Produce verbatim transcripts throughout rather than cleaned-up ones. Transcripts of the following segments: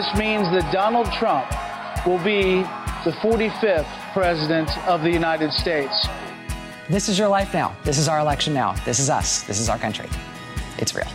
This means that Donald Trump will be the forty-fifth president of the United States. This is your life now. This is our election now. This is us. This is our country. It's real.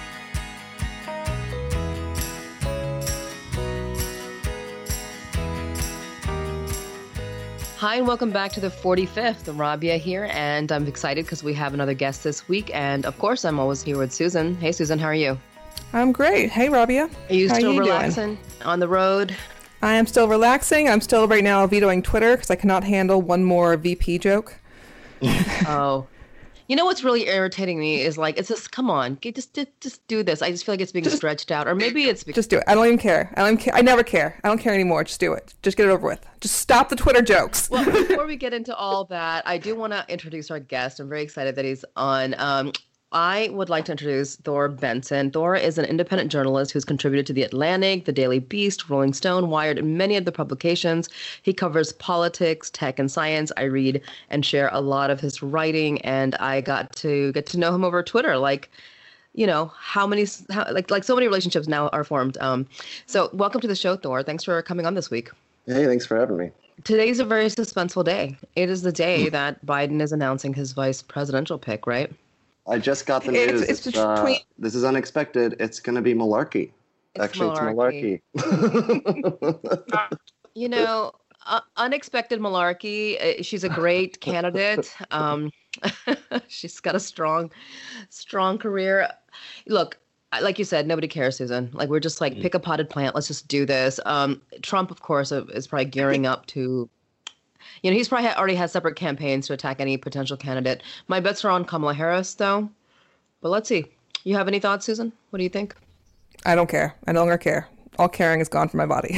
Hi, and welcome back to the forty-fifth. Rabia here, and I'm excited because we have another guest this week. And of course, I'm always here with Susan. Hey, Susan, how are you? I'm great. Hey, Rabia. Are you how still you relaxing doing? on the road? I am still relaxing. I'm still right now vetoing Twitter because I cannot handle one more V P joke. Oh. You know what's really irritating me is like, it's just, come on, get, just, just just do this. I just feel like it's being Just- stretched out. Or maybe it's because Just do it. I don't even care. I don't even care. I never care. I don't care anymore. Just do it. Just get it over with. Just stop the Twitter jokes. Well, before we get into all that, I do want to introduce our guest. I'm very excited that he's on. Um, I would like to introduce Thor Benson. Thor is an independent journalist who's contributed to The Atlantic, The Daily Beast, Rolling Stone, Wired, and many other publications. He covers politics, tech, and science. I read and share a lot of his writing, and I got to get to know him over Twitter. Like, you know, how many, how, like, like so many relationships now are formed. Um, so welcome to the show, Thor. Thanks for coming on this week. Hey, thanks for having me. Today's a very suspenseful day. It is the day that Biden is announcing his vice presidential pick, right? I just got the It's- news. it's It's, between- uh, this is unexpected. It's going to be malarkey. It's Actually, malarkey. it's malarkey. You know, uh, unexpected malarkey. uh, She's a great candidate. Um, she's got a strong, strong career. Look, I- like you said, nobody cares, Susan. Like, we're just like, pick a potted plant. Let's just do this. Um, Trump, of course, uh, is probably gearing up to, you know, he's probably ha- already has separate campaigns to attack any potential candidate. My bets are on Kamala Harris, though. But let's see. You have any thoughts, Susan? What do you think? I don't care. I no longer care. All caring is gone from my body.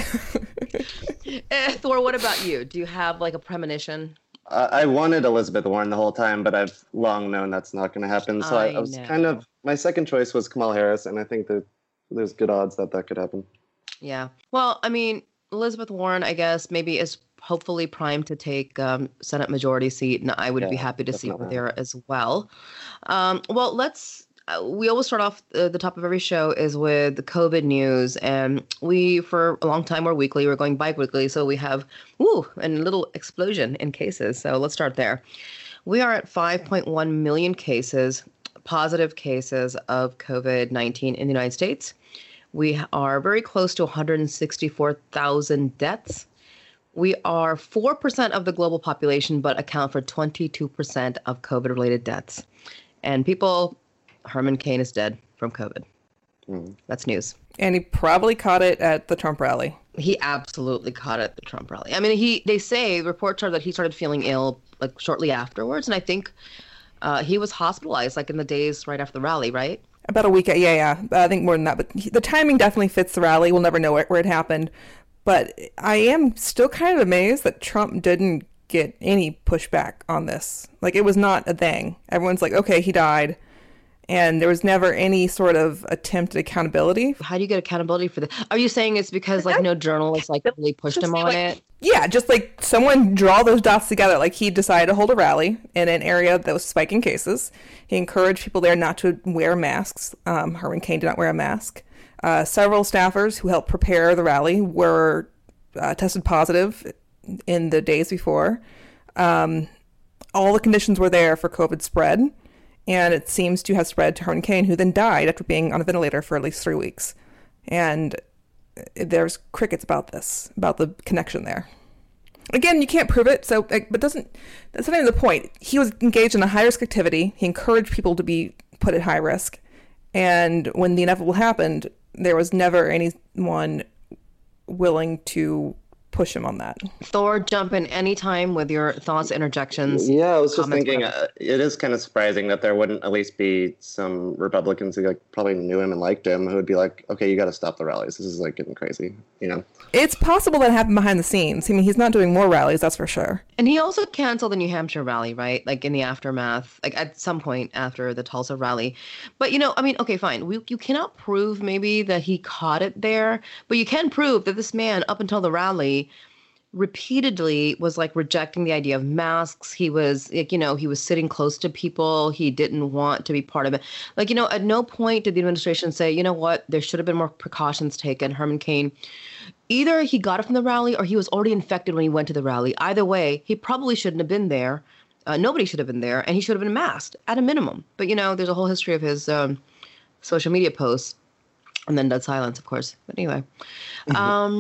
Eh, Thor, what about you? Do you have like a premonition? uh, I wanted Elizabeth Warren the whole time, but I've long known that's not going to happen. So I, I I was know. kind of, my second choice was Kamala Harris, and I think that there's good odds that that could happen. Yeah. Well, I mean, Elizabeth Warren, I guess, maybe is hopefully primed to take um, Senate majority seat, and I would be Yeah, happy to see her definitely. there as well. Um, well, let's. Uh, we always start off uh, the top of every show is with the COVID news, and we for a long time were weekly. We're going bi-weekly, so we have woo a little explosion in cases. So let's start there. We are at five point one million cases, positive cases of COVID nineteen in the United States. We are very close to one hundred sixty-four thousand deaths. We are four percent of the global population, but account for twenty-two percent of COVID-related deaths. And people, Herman Cain is dead from COVID. Mhm. That's news. And he probably caught it at the Trump rally. He absolutely caught it at the Trump rally. I mean, he they say, reports are that he started feeling ill like shortly afterwards. And I think uh, he was hospitalized like in the days right after the rally, right? About a week. Yeah, yeah. I think more than that. But he- the timing definitely fits the rally. We'll never know where, where it happened. But I am still kind of amazed that Trump didn't get any pushback on this. Like, it was not a thing. Everyone's like, okay, he died. And there was never any sort of attempt at accountability. How do you get accountability for this? Are you saying it's because like no journalists like really pushed him on it? Yeah, just like someone draw those dots together. Like, he decided to hold a rally in an area that was spiking cases. He encouraged people there not to wear masks. Um, Herman Cain did not wear a mask. Uh, several staffers who helped prepare the rally were uh, tested positive in the days before. Um, all the conditions were there for COVID spread, and it seems to have spread to Herman Cain, who then died after being on a ventilator for at least three weeks. And there's crickets about this, about the connection there. Again, you can't prove it, so like, but doesn't that's not even the point. He was engaged in a high risk activity. He encouraged people to be put at high risk, and when the inevitable happened, there was never anyone willing to push him on that. Thor, jump in anytime with your thoughts, interjections. Yeah, I was just comments, thinking, whatever. uh, it is kind of surprising that there wouldn't at least be some Republicans who like probably knew him and liked him who would be like, okay, you got to stop the rallies. This is like getting crazy, you know? It's possible that happened behind the scenes. I mean, he's not doing more rallies, that's for sure. And he also canceled the New Hampshire rally, right? Like in the aftermath, like at some point after the Tulsa rally. But, you know, I mean, okay, fine. We, you cannot prove maybe that he caught it there, but you can prove that this man, up until the rally, repeatedly was like rejecting the idea of masks. He was like, you know, he was sitting close to people. He didn't want to be part of it. Like, you know, at no point did the administration say, you know what, there should have been more precautions taken. Herman Cain, either he got it from the rally or he was already infected when he went to the rally. Either way, he probably shouldn't have been there. Uh, nobody should have been there, and he should have been masked at a minimum. But, you know, there's a whole history of his um, social media posts and then dead silence, of course. But anyway. Mm-hmm.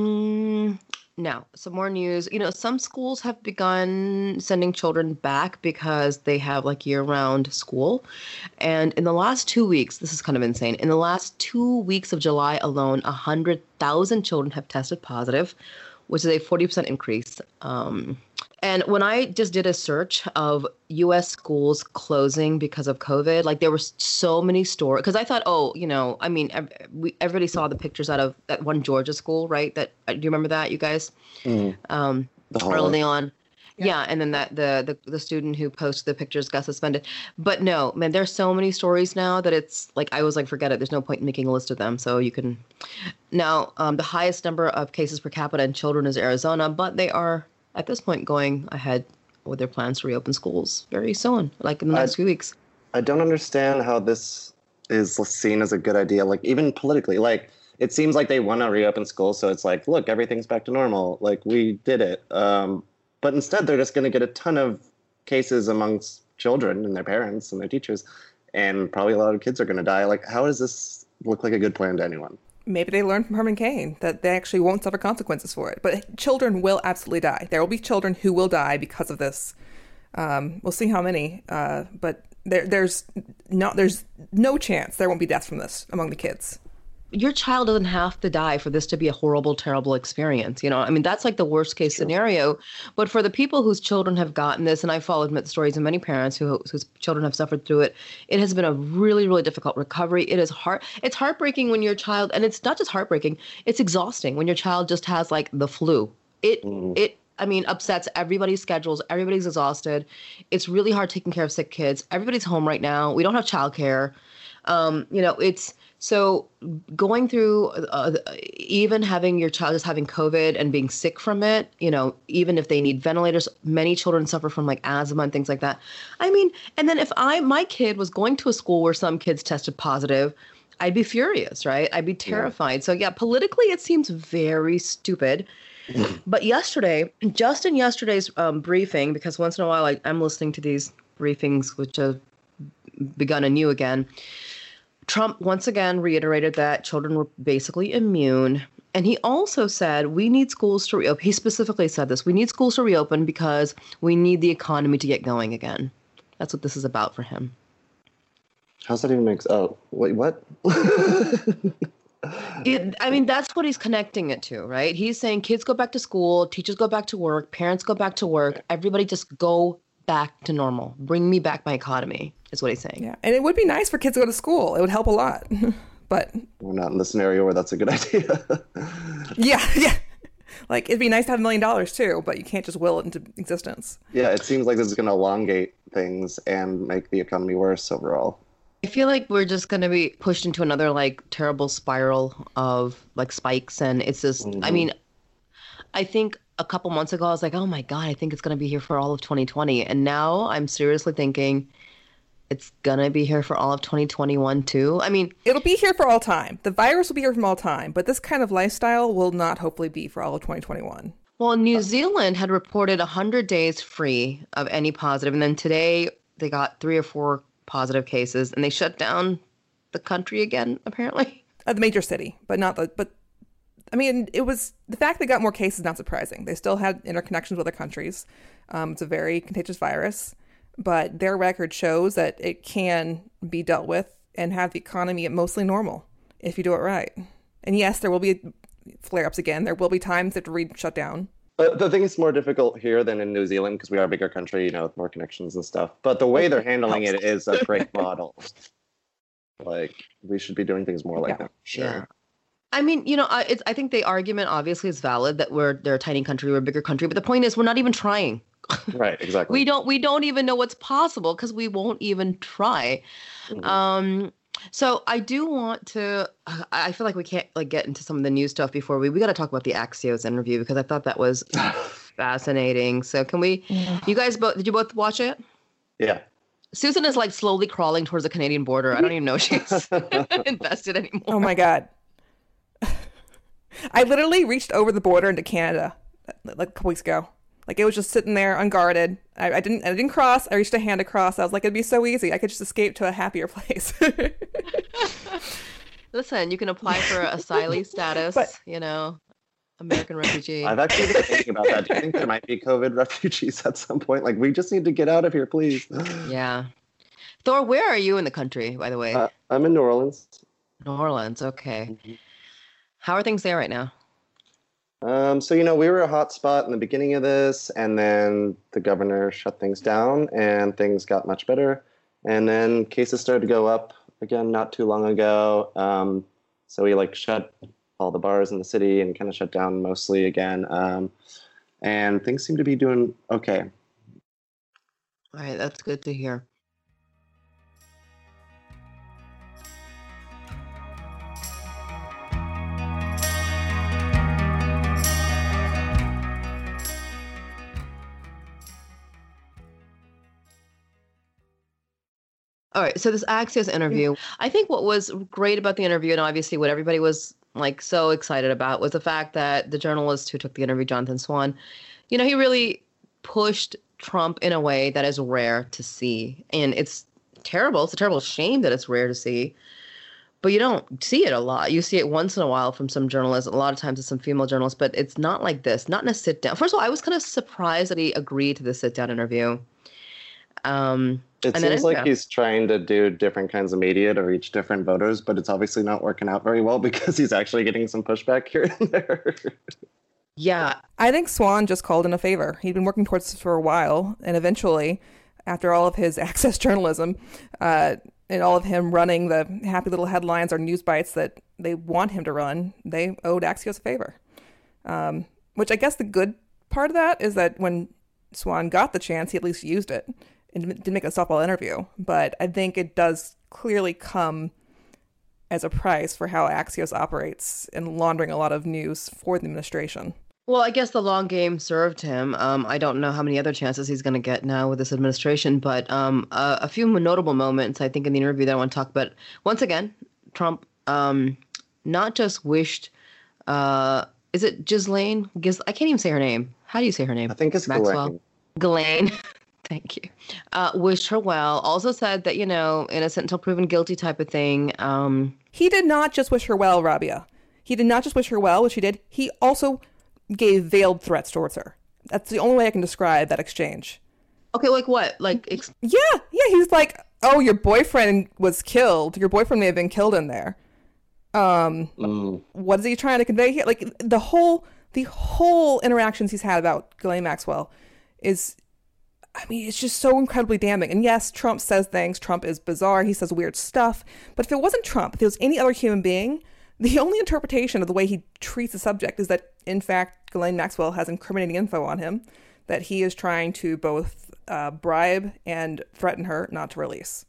Um, now, some more news. You know, some schools have begun sending children back because they have like year-round school. And in the last two weeks, this is kind of insane. In the last two weeks of July alone, one hundred thousand children have tested positive, which is a forty percent increase. Um, and when I just did a search of U S schools closing because of COVID, like there were so many stories, because I thought, oh, you know, I mean, ev- we, everybody saw the pictures out of that one Georgia school, right? That uh, do you remember that, you guys? Mm. Um, early on. Yeah. yeah, and then that the, the the student who posted the pictures got suspended. But no, man, there's so many stories now that it's like I was like, forget it. There's no point in making a list of them. So you can now um, the highest number of cases per capita in children is Arizona, but they are at this point going ahead with their plans to reopen schools very soon, like in the next I, few weeks. I don't understand how this is seen as a good idea. Like even politically, like it seems like they want to reopen schools, so it's like, look, everything's back to normal. Like we did it. Um, But instead, they're just going to get a ton of cases amongst children and their parents and their teachers, and probably a lot of kids are going to die. Like, how does this look like a good plan to anyone? Maybe they learned from Herman Cain that they actually won't suffer consequences for it. But children will absolutely die. There will be children who will die because of this. Um, we'll see how many, uh, but there, there's not, there's no chance there won't be deaths from this among the kids. Your child doesn't have to die for this to be a horrible, terrible experience. You know, I mean, that's like the worst case scenario. But for the people whose children have gotten this, and I followed stories of many parents who, whose children have suffered through it, it has been a really, really difficult recovery. It is heart. It's heartbreaking when your child, and it's not just heartbreaking, it's exhausting when your child just has like the flu. It, mm. it, I mean, upsets everybody's schedules. Everybody's exhausted. It's really hard taking care of sick kids. Everybody's home right now. We don't have childcare. Um, you know, it's, So going through uh, even having your child just having COVID and being sick from it, you know, even if they need ventilators, many children suffer from like asthma and things like that. I mean, and then if I my kid was going to a school where some kids tested positive, I'd be furious, right? I'd be terrified. Yeah. So yeah, politically, it seems very stupid. But yesterday, just in yesterday's um, briefing, because once in a while I, I'm listening to these briefings, which have begun anew again, Trump once again reiterated that children were basically immune. And he also said, we need schools to reopen. He specifically said this. We need schools to reopen because we need the economy to get going again. That's what this is about for him. How's that even make sense? Oh, wait, what? it, I mean, that's what he's connecting it to, right? He's saying kids go back to school, teachers go back to work, parents go back to work. Everybody just go back to normal. Bring me back my economy. Is what he's saying. Yeah, and it would be nice for kids to go to school. It would help a lot. But we're not in the scenario where that's a good idea. yeah, yeah. Like it'd be nice to have a million dollars too, but you can't just will it into existence. Yeah, it seems like this is going to elongate things and make the economy worse overall. I feel like we're just going to be pushed into another like terrible spiral of like spikes, and it's just. Mm-hmm. I mean, I think a couple months ago I was like, oh my god, I think it's going to be here for all of twenty twenty, and now I'm seriously thinking. It's going to be here for all of twenty twenty-one, too. I mean, it'll be here for all time. The virus will be here from all time, but this kind of lifestyle will not hopefully be for all of twenty twenty-one. Well, New Zealand had reported one hundred days free of any positive, and then today they got three or four positive cases, and they shut down the country again, apparently. Uh, the major city, but not the, but I mean, it was, the fact they got more cases, not surprising. They still had interconnections with other countries. Um, it's a very contagious virus. But their record shows that it can be dealt with and have the economy mostly normal if you do it right. And yes, there will be flare-ups again. There will be times that re shut down. But the thing is more difficult here than in New Zealand because we are a bigger country, you know, with more connections and stuff. But the way they're handling it is a great model. Like, we should be doing things more like yeah. that. Sure. Yeah. I mean, you know, I, it's, I think the argument obviously is valid that we're they're a tiny country, we're a bigger country. But the point is, we're not even trying. Right, exactly. we don't we don't even know what's possible because we won't even try. Mm-hmm. Um, so I do want to. I feel like we can't like get into some of the new stuff before we we got to talk about the Axios interview because I thought that was fascinating. So can we, you guys both, did you both watch it? Yeah. Susan is like slowly crawling towards the Canadian border. I don't even know she's invested anymore. Oh my God. I literally reached over the border into Canada like a couple weeks ago. Like it was just sitting there unguarded. I, I didn't I didn't cross. I reached a hand across. I was like, it'd be so easy. I could just escape to a happier place. Listen, you can apply for asylee status, But- you know, American refugee. I've actually been thinking about that. Do you think there might be COVID refugees at some point? Like, we just need to get out of here, please. Yeah. Thor, where are you in the country, by the way? Uh, I'm in New Orleans. New Orleans, okay. How are things there right now? Um, so, you know, we were a hot spot in the beginning of this, and then the governor shut things down, and things got much better. And then cases started to go up again not too long ago. Um, so we, like, shut all the bars in the city and kind of shut down mostly again. Um, and things seem to be doing okay. All right, that's good to hear. All right, so this Axios interview, I think what was great about the interview, and obviously what everybody was like so excited about, was the fact that the journalist who took the interview, Jonathan Swan, you know, he really pushed Trump in a way that is rare to see. And it's terrible. It's a terrible shame that it's rare to see. But you don't see it a lot. You see it once in a while from some journalists. A lot of times it's some female journalists, but it's not like this, not in a sit down. First of all, I was kind of surprised that he agreed to the sit down interview. Um, It and then seems it- like yeah. he's trying to do different kinds of media to reach different voters, but it's obviously not working out very well because he's actually getting some pushback here and there. Yeah. I think Swan just called in a favor. He'd been working towards this for a while, and eventually, after all of his Access journalism, uh, and all of him running the happy little headlines or news bites that they want him to run, they owed Axios a favor. Um, which I guess the good part of that is that when Swan got the chance, he at least used it. It didn't make a softball interview, but I think it does clearly come as a price for how Axios operates in laundering a lot of news for the administration. Well, I guess the long game served him. Um, I don't know how many other chances he's going to get now with this administration, but um, uh, a few notable moments, I think, in the interview that I want to talk about. Once again, Trump um, not just wished, uh, is it Ghislaine? Giz- I can't even say her name. How do you say her name? I think it's Maxwell. Ghislaine. Thank you. Uh, wished her well. Also said that, you know, innocent until proven guilty type of thing. Um, He did not just wish her well, Rabia. He did not just wish her well, which he did. He also gave veiled threats towards her. That's the only way I can describe that exchange. okay, like what? Like, ex- Yeah, yeah. He was like, "Oh, your boyfriend was killed. Your boyfriend may have been killed in there." Um, Mm. what is he trying to convey here? Like the whole, the whole interactions he's had about Ghislaine Maxwell is, I mean, it's just so incredibly damning. And yes, Trump says things. Trump is bizarre. He says weird stuff. But if it wasn't Trump, if it was any other human being, the only interpretation of the way he treats the subject is that, in fact, Ghislaine Maxwell has incriminating info on him that he is trying to both uh, bribe and threaten her not to release.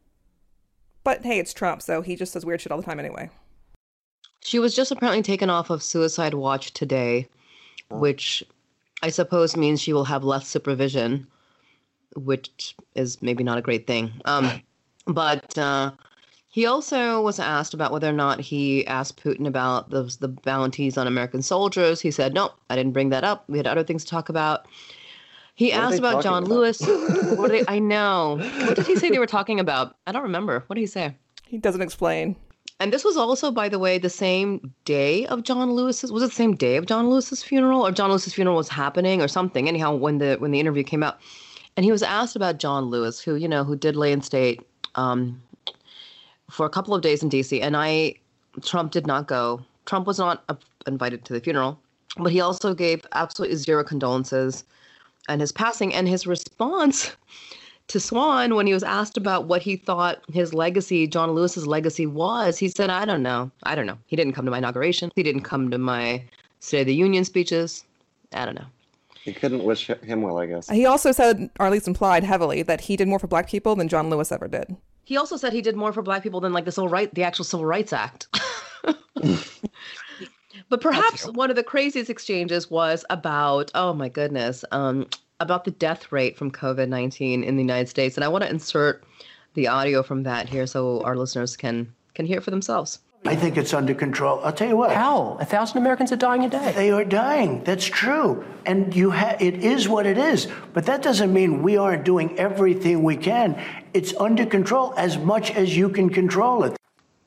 But hey, it's Trump, so he just says weird shit all the time anyway. She was just apparently taken off of suicide watch today, Oh. which I suppose means she will have less supervision, which is maybe not a great thing. Um, but uh, he also was asked about whether or not he asked Putin about those the bounties on American soldiers. He said, "No, I didn't bring that up. We had other things to talk about." He What are asked they about talking John about? Lewis. What did, I know. What did he say they were talking about? I don't remember. What did he say? He doesn't explain. And this was also, by the way, the same day of John Lewis's. Was it the same day of John Lewis's funeral, or John Lewis's funeral was happening, or something? Anyhow, when the when the interview came out, and he was asked about John Lewis, who you know who did lay in state um, for a couple of days in D C. And I, Trump did not go. Trump was not uh, invited to the funeral, but he also gave absolutely zero condolences on his passing. And his response to Swan, when he was asked about what he thought his legacy, John Lewis's legacy was, he said, I don't know. I don't know. He didn't come to my inauguration. He didn't come to my State of the Union speeches. I don't know. You couldn't wish him well, I guess. He also said, or at least implied heavily, that he did more for black people than John Lewis ever did. He also said he did more for black people than like the civil right, the actual Civil Rights Act. But perhaps one of the craziest exchanges was about, oh my goodness, um, about the death rate from COVID nineteen in the United States. And I want to insert the audio from that here so our listeners can can hear it for themselves. I think it's under control. I'll tell you what. How? A thousand Americans are dying a day. They are dying. That's true. And you ha- it is what it is. But that doesn't mean we aren't doing everything we can. It's under control as much as you can control it.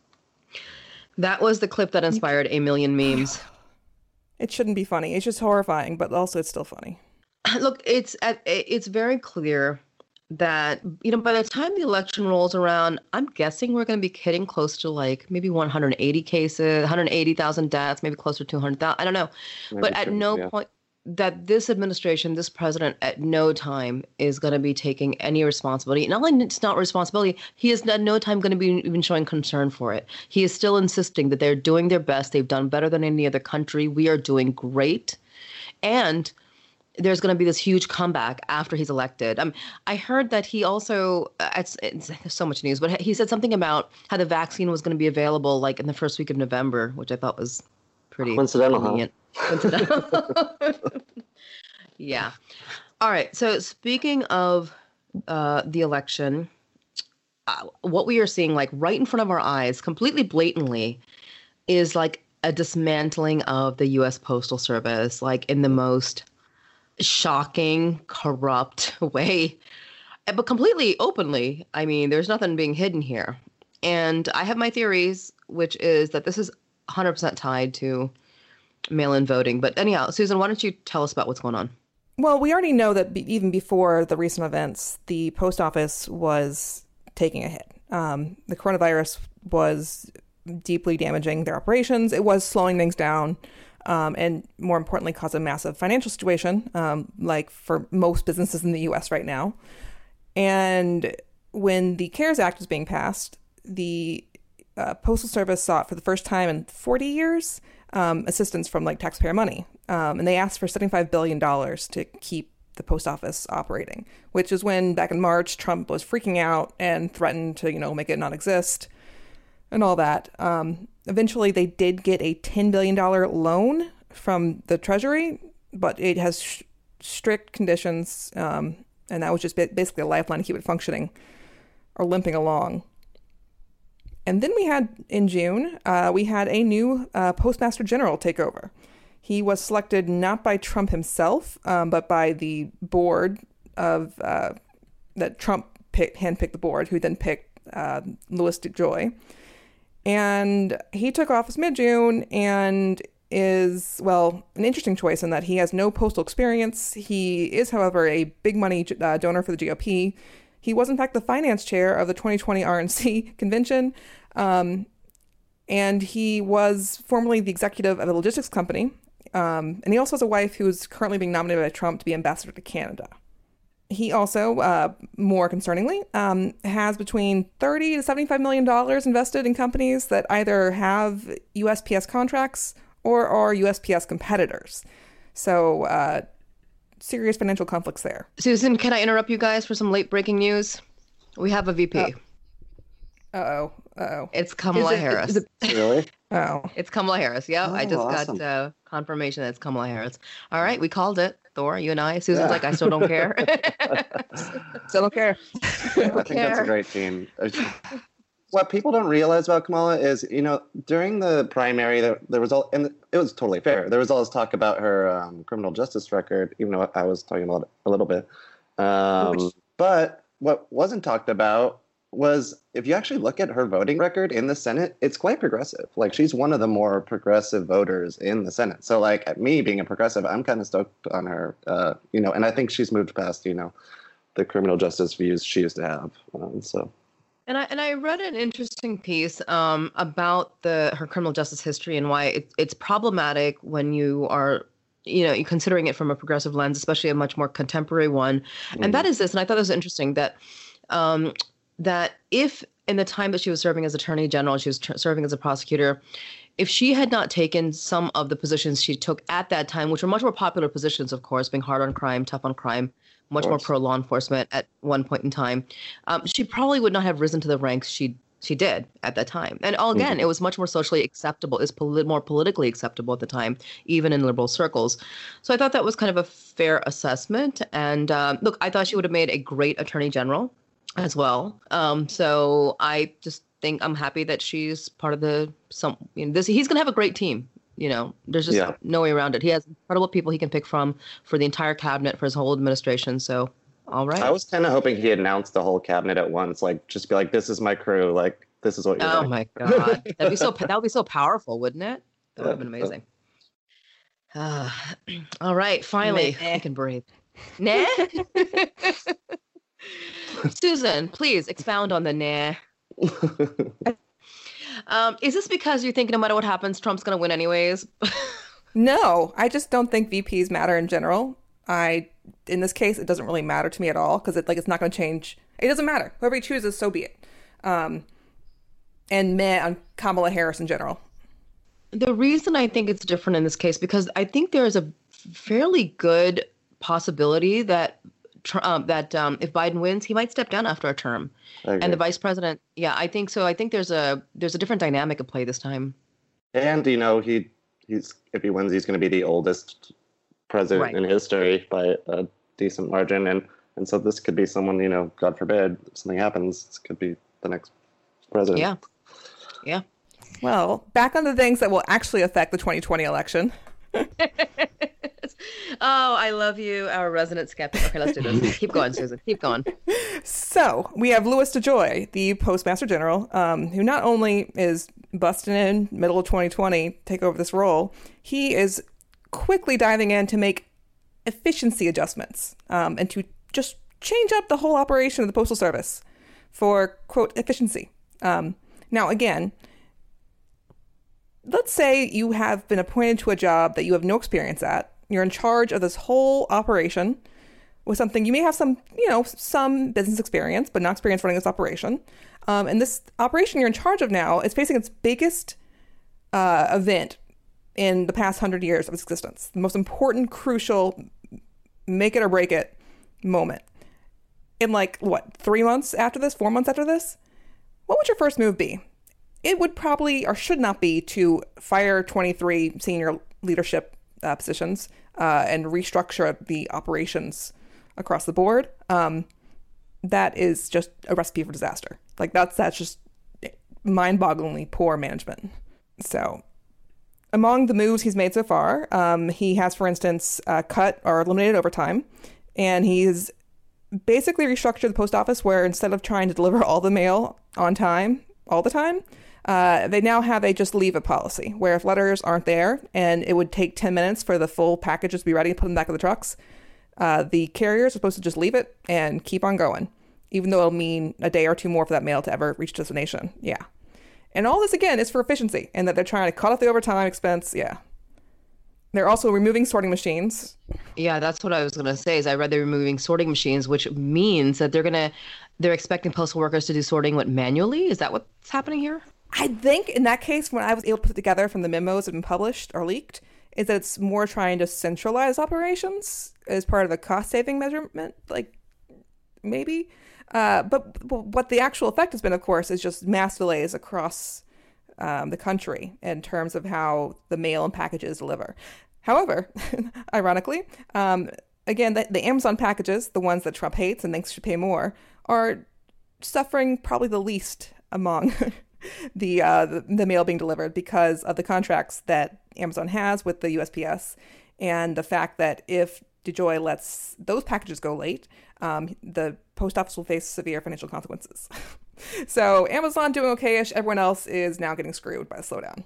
That was the clip that inspired a million memes. It shouldn't be funny. It's just horrifying, but also it's still funny. Look, it's it's very clear that, you know, by the time the election rolls around, I'm guessing we're going to be hitting close to like maybe one hundred eighty cases, one hundred eighty thousand deaths, maybe closer to two hundred thousand. I don't know. Maybe but at true, no yeah. point that this administration, this president at no time is going to be taking any responsibility. Not only it's not responsibility, he is at no time going to be even showing concern for it. He is still insisting that they're doing their best. They've done better than any other country. We are doing great. And there's going to be this huge comeback after he's elected. Um, I heard that he also, uh, it's, it's there's so much news, but he said something about how the vaccine was going to be available like in the first week of November, which I thought was pretty coincidental. Convenient. Huh? Coincidental. Yeah. All right. So speaking of uh, the election, uh, what we are seeing like right in front of our eyes, completely blatantly, is like a dismantling of the U S Postal Service, like in the most shocking, corrupt way, but completely openly. I mean, there's nothing being hidden here. And I have my theories, which is that this is one hundred percent tied to mail-in voting. But anyhow, Susan, why don't you tell us about what's going on? Well, we already know that be- even before the recent events, the post office was taking a hit. Um, the coronavirus was deeply damaging their operations. It was slowing things down. Um, and more importantly, cause a massive financial situation, um, like for most businesses in the U S right now. And when the CARES Act was being passed, the uh, Postal Service sought for the first time in forty years um, assistance from like taxpayer money. Um, and they asked for seventy-five billion dollars to keep the post office operating, which is when back in March, Trump was freaking out and threatened to, you know, make it not exist and all that. Um, Eventually, they did get a ten billion dollars loan from the Treasury, but it has sh- strict conditions, um, and that was just basically a lifeline to keep it functioning or limping along. And then we had, in June, uh, we had a new uh, Postmaster General take over. He was selected not by Trump himself, um, but by the board of, uh, that Trump picked, handpicked the board, who then picked uh, Louis DeJoy. And he took office mid-June and is, well, an interesting choice in that he has no postal experience. He is, however, a big money uh, donor for the G O P. He was, in fact, the finance chair of the twenty twenty R N C convention. Um, and he was formerly the executive of a logistics company. Um, and he also has a wife who's currently being nominated by Trump to be ambassador to Canada. He also, uh, more concerningly, um, has between thirty to seventy-five million dollars invested in companies that either have U S P S contracts or are U S P S competitors. So uh, serious financial conflicts there. Susan, can I interrupt you guys for some late breaking news? We have a V P. Uh, uh-oh. Uh-oh. It's Kamala it, Harris. It, really? Oh. It's Kamala Harris. Yeah, oh, I just awesome. got uh, confirmation that it's Kamala Harris. All right, we called it. Thor, you and I. Susan's yeah. like, I still don't care. Still don't care. I think that's a great team. What people don't realize about Kamala is, you know, during the primary, there, there was all, and it was totally fair. There was all this talk about her um, criminal justice record, even though I was talking about it a little bit. Um, but what wasn't talked about was, if you actually look at her voting record in the Senate, it's quite progressive. Like, she's one of the more progressive voters in the Senate. So, like, at me being a progressive, I'm kind of stoked on her, uh, you know, and I think she's moved past, you know, the criminal justice views she used to have. Um, so. And I and I read an interesting piece um, about the her criminal justice history and why it, it's problematic when you are, you know, you're considering it from a progressive lens, especially a much more contemporary one. Mm. And that is this, and I thought it was interesting that um, that if in the time that she was serving as Attorney General, she was tr- serving as a prosecutor, if she had not taken some of the positions she took at that time, which were much more popular positions, of course, being hard on crime, tough on crime, much more pro law enforcement at one point in time, um, she probably would not have risen to the ranks she she did at that time. And all, again, mm-hmm. it was much more socially acceptable, is polit- more politically acceptable at the time, even in liberal circles. So I thought that was kind of a fair assessment. And um, look, I thought she would have made a great attorney general as well. Um, so I just think I'm happy that she's part of the some. You know, this he's going to have a great team. You know, there's just yeah. no way around it. He has incredible people he can pick from for the entire cabinet, for his whole administration. So. All right. I was kind of hoping he announced the whole cabinet at once, like just be like, "This is my crew. Like, this is what you're." Oh doing. my god, that'd be so that would be so powerful, wouldn't it? That would have been amazing. Uh, all right, finally, nah. I can breathe. Nah. Susan, please expound on the nah. um, is this because you're thinking no matter what happens, Trump's going to win anyways? No, I just don't think V Ps matter in general. I, in this case, it doesn't really matter to me at all because it, like, it's not going to change. It doesn't matter. Whoever he chooses, so be it. Um, and meh on Kamala Harris in general. The reason I think it's different in this case, because I think there's a fairly good possibility that um, that um, if Biden wins, he might step down after a term. And the vice president, yeah, I think so. I think there's a there's a different dynamic at play this time. And, you know, he he's if he wins, he's going to be the oldest president right. in history by a decent margin. And, and so this could be someone, you know, God forbid, if something happens, this could be the next president. Yeah. Yeah. Well, back on the things that will actually affect the twenty twenty election. Oh, I love you, our resident skeptic. Okay, let's do this. Keep going, Susan. Keep going. So we have Louis DeJoy, the Postmaster General, um, who not only is busting in middle of twenty twenty, take over this role, he is quickly diving in to make efficiency adjustments um, and to just change up the whole operation of the Postal Service for, quote, efficiency. Um, now, again, let's say you have been appointed to a job that you have no experience at. You're in charge of this whole operation with something you may have some, you know, some business experience, but not experience running this operation. Um, and this operation you're in charge of now is facing its biggest uh, event in the past hundred years of its existence. The most important, crucial, make it or break it moment. In like, what, three months after this, four months after this? What would your first move be? It would probably, or should not be, to fire twenty-three senior leadership uh, positions uh, and restructure the operations across the board. Um, that is just a recipe for disaster. Like, that's that's just mind-bogglingly poor management. So, among the moves he's made so far, um, he has, for instance, uh, cut or eliminated overtime, and he's basically restructured the post office where instead of trying to deliver all the mail on time, all the time, Uh, they now have a just leave it policy where if letters aren't there and it would take ten minutes for the full packages to be ready and put in the back of the trucks, uh, the carriers are supposed to just leave it and keep on going, even though it'll mean a day or two more for that mail to ever reach destination. Yeah. And all this, again, is for efficiency and that they're trying to cut off the overtime expense. Yeah. They're also removing sorting machines. Yeah, that's what I was going to say is I read they're removing sorting machines, which means that they're going to, they're expecting postal workers to do sorting, what, manually? Is that what's happening here? I think in that case, when I was able to put it together from the memos that have been published or leaked, is that it's more trying to centralize operations as part of the cost-saving measurement, like maybe. Uh, but, but what the actual effect has been, of course, is just mass delays across um, the country in terms of how the mail and packages deliver. However, ironically, um, again, the, the Amazon packages, the ones that Trump hates and thinks should pay more, are suffering probably the least among the, uh, the the mail being delivered because of the contracts that Amazon has with the U S P S and the fact that if DeJoy lets those packages go late, um, the post office will face severe financial consequences. So Amazon doing okay-ish, everyone else is now getting screwed by the slowdown.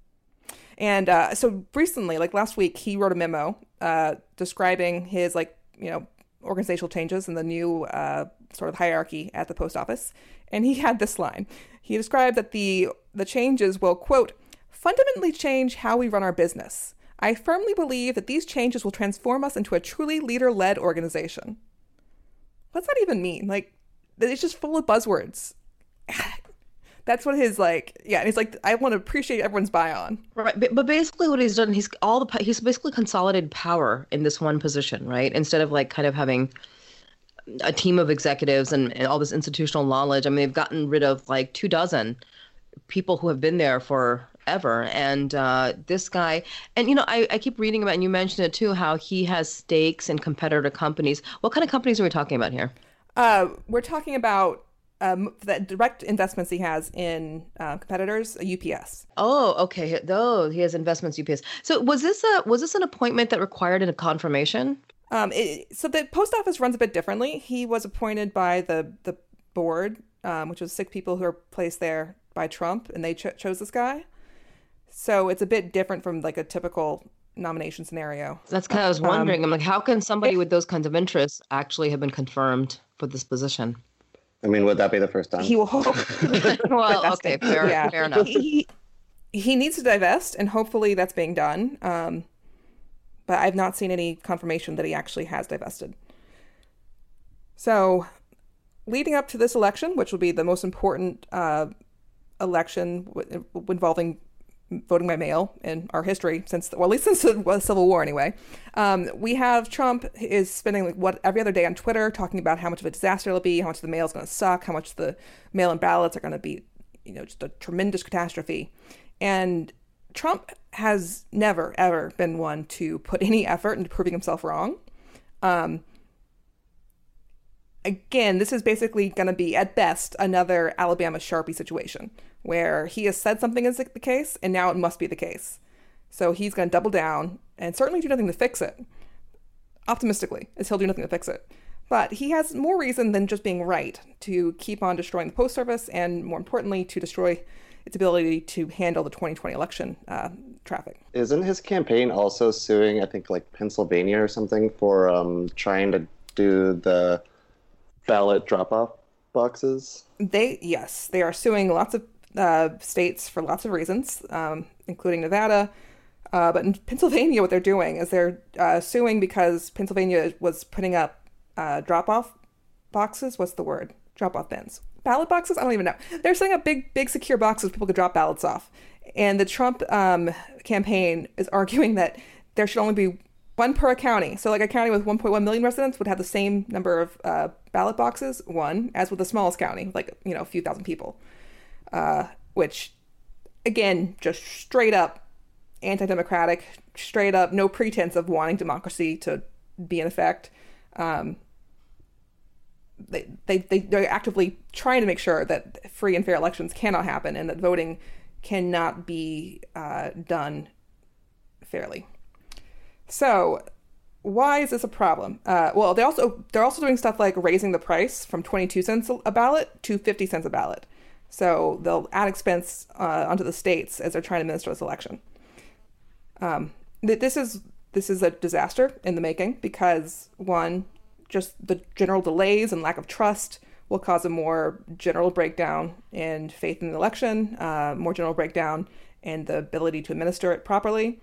And uh, so recently, like last week, he wrote a memo uh, describing his like, you know, organizational changes and the new uh, sort of hierarchy at the post office. And he had this line. He described that the the changes will, quote, fundamentally change how we run our business. I firmly believe that these changes will transform us into a truly leader-led organization. What's that even mean? Like, it's just full of buzzwords. That's what his like, yeah. And he's like, I want to appreciate everyone's buy on. Right, but, but basically, what he's done, he's all the he's basically consolidated power in this one position, right? Instead of like kind of having a team of executives and, and all this institutional knowledge. I mean, they've gotten rid of like two dozen people who have been there forever. And uh, this guy, and, you know, I, I keep reading about, and you mentioned it too, how he has stakes in competitor companies. What kind of companies are we talking about here? Uh, we're talking about um, the direct investments he has in uh, competitors, U P S. Oh, okay. Though he has investments U P S. So was this a was this an appointment that required a confirmation? Um, it, so the post office runs a bit differently. He was appointed by the the board, um, which was six people who were placed there by Trump, and they ch- chose this guy. So it's a bit different from like a typical nomination scenario. That's kind of I was wondering. Um, I'm like, how can somebody with those kinds of interests actually have been confirmed for this position? I mean, would that be the first time? He will hope. Well, okay, fair, yeah. fair enough. He, he needs to divest, and hopefully that's being done. Um, but I've not seen any confirmation that he actually has divested. So, leading up to this election, which will be the most important uh, election w- involving voting by mail in our history since, well, at least since the Civil War anyway. Um, we have Trump is spending like what every other day on Twitter talking about how much of a disaster it'll be, how much the mail is going to suck, how much the mail-in ballots are going to be, you know, just a tremendous catastrophe. And Trump has never, ever been one to put any effort into proving himself wrong. Um, again, this is basically going to be, at best, another Alabama Sharpie situation, where he has said something is the case, and now it must be the case. So he's going to double down and certainly do nothing to fix it. Optimistically, as he'll do nothing to fix it. But he has more reason than just being right to keep on destroying the post service, and more importantly, to destroy its ability to handle the twenty twenty election uh, traffic. Isn't his campaign also suing, I think, like Pennsylvania or something for um, trying to do the ballot drop-off boxes? They, yes, they are suing lots of uh, states for lots of reasons, um, including Nevada. Uh, but in Pennsylvania, what they're doing is they're uh, suing because Pennsylvania was putting up uh, drop-off boxes. What's the word? Drop-off bins. Ballot boxes? I don't even know. They're setting up big, big secure boxes people could drop ballots off. And the Trump um, campaign is arguing that there should only be one per county. So like a county with one point one million residents would have the same number of uh, ballot boxes, one, as with the smallest county, like, you know, a few thousand people. Uh, which, again, just straight up anti-democratic, straight up no pretense of wanting democracy to be in effect. Um, they, they, they, they're actively trying to make sure that free and fair elections cannot happen and that voting cannot be uh, done fairly. So why is this a problem? Uh, well, they also, they're also doing stuff like raising the price from twenty-two cents a ballot to fifty cents a ballot. So they'll add expense uh, onto the states as they're trying to administer this election. Um, th- this is this is a disaster in the making because, one, just the general delays and lack of trust will cause a more general breakdown in faith in the election, uh, more general breakdown in the ability to administer it properly.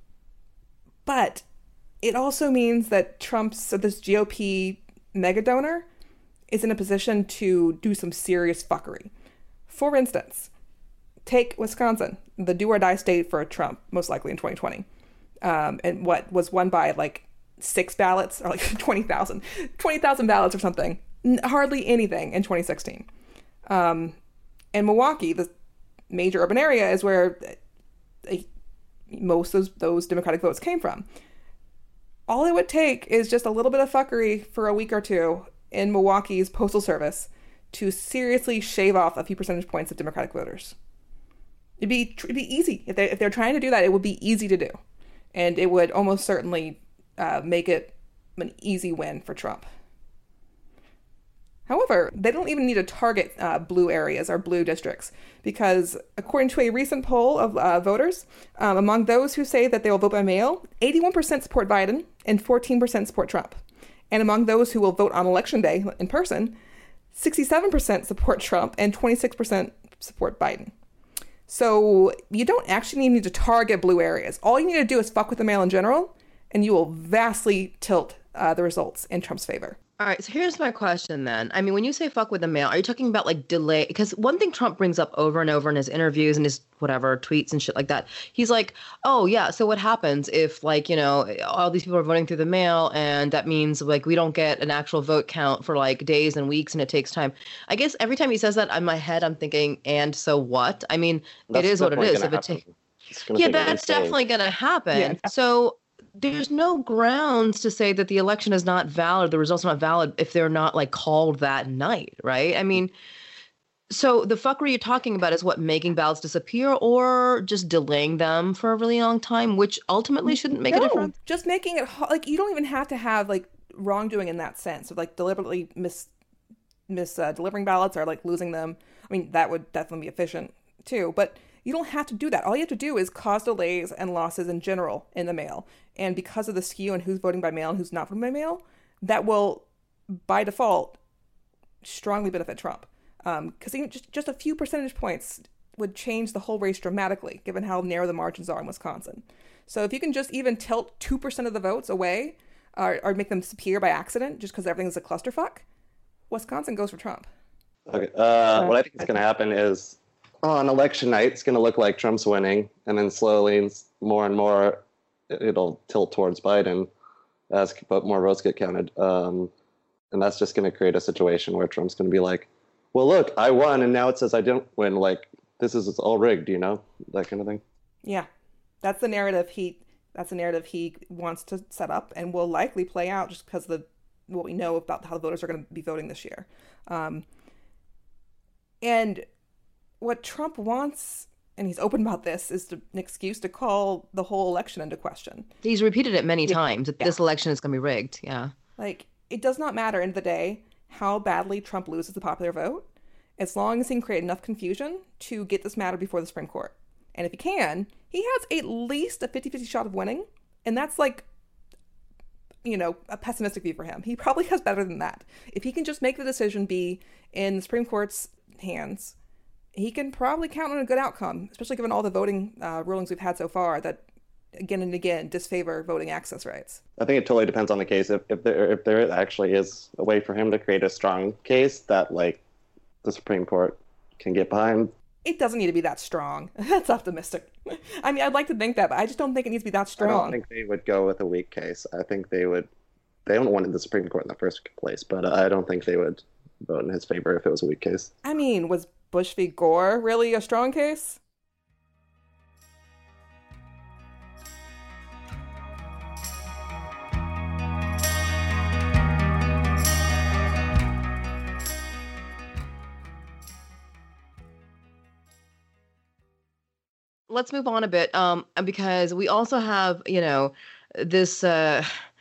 But it also means that Trump's, so this G O P mega donor, is in a position to do some serious fuckery. For instance, take Wisconsin, the do or die state for Trump, most likely in twenty twenty. Um, and what was won by like six ballots or like twenty thousand, twenty thousand ballots or something. N- hardly anything in twenty sixteen. Um, and Milwaukee, the major urban area, is where a, most of those, those Democratic votes came from. All it would take is just a little bit of fuckery for a week or two in Milwaukee's postal service to seriously shave off a few percentage points of Democratic voters. It'd be it'd be easy. If, they, if they're trying to do that, it would be easy to do. And it would almost certainly uh, make it an easy win for Trump. However, they don't even need to target uh, blue areas or blue districts because according to a recent poll of uh, voters, um, among those who say that they will vote by mail, eighty-one percent support Biden and fourteen percent support Trump. And among those who will vote on election day in person, sixty-seven percent support Trump and twenty-six percent support Biden. So you don't actually need to target blue areas. All you need to do is fuck with the mail in general, and you will vastly tilt uh, the results in Trump's favor. All right, so here's my question then. I mean, when you say fuck with the mail, are you talking about like delay? Because one thing Trump brings up over and over in his interviews and his whatever tweets and shit like that, he's like, oh, yeah, so what happens if like, you know, all these people are voting through the mail and that means like we don't get an actual vote count for like days and weeks and it takes time? I guess every time he says that in my head, I'm thinking, and so what? I mean, That's it is what it is. If it take, yeah, that's definitely going to happen. Yeah. So there's no grounds to say that the election is not valid, the results are not valid if they're not like called that night, right? I mean, so the fuckery you're talking about is what, making ballots disappear or just delaying them for a really long time, which ultimately shouldn't make no, a difference? Just making it like you don't even have to have like wrongdoing in that sense of like deliberately mis mis uh, delivering ballots or like losing them. I mean, that would definitely be efficient too, but you don't have to do that. All you have to do is cause delays and losses in general in the mail. And because of the skew and who's voting by mail and who's not voting by mail, that will, by default, strongly benefit Trump. Because um, just, just a few percentage points would change the whole race dramatically, given how narrow the margins are in Wisconsin. So if you can just even tilt two percent of the votes away or, or make them disappear by accident just because everything's a clusterfuck, Wisconsin goes for Trump. Okay. Uh, what I think is going to happen is on election night, it's going to look like Trump's winning, and then slowly, more and more, it'll tilt towards Biden as more votes get counted. Um, and that's just going to create a situation where Trump's going to be like, well, look, I won, and now it says I didn't win. Like, this is it's all rigged, you know, that kind of thing. Yeah, that's the narrative he. That's the narrative he wants to set up, and will likely play out just because of the what we know about how the voters are going to be voting this year. Um, and what Trump wants, and he's open about this, is to, an excuse to call the whole election into question. He's repeated it many yeah. times that yeah. this election is going to be rigged. Yeah, like it does not matter end of the day how badly Trump loses the popular vote, as long as he can create enough confusion to get this matter before the Supreme Court. And if he can, he has at least a fifty-fifty shot of winning. And that's like, you know, a pessimistic view for him. He probably has better than that. If he can just make the decision be in the Supreme Court's hands, he can probably count on a good outcome, especially given all the voting uh, rulings we've had so far that again and again disfavor voting access rights. I think it totally depends on the case. If, if there if there actually is a way for him to create a strong case that like the Supreme Court can get behind. It doesn't need to be that strong. That's optimistic. I mean, I'd like to think that, but I just don't think it needs to be that strong. I don't think they would go with a weak case. I think they would. They don't want the Supreme Court in the first place, but I don't think they would vote in his favor if it was a weak case. I mean, was Bush v. Gore really a strong case? Let's move on a bit, um, because we also have, you know, this. Uh,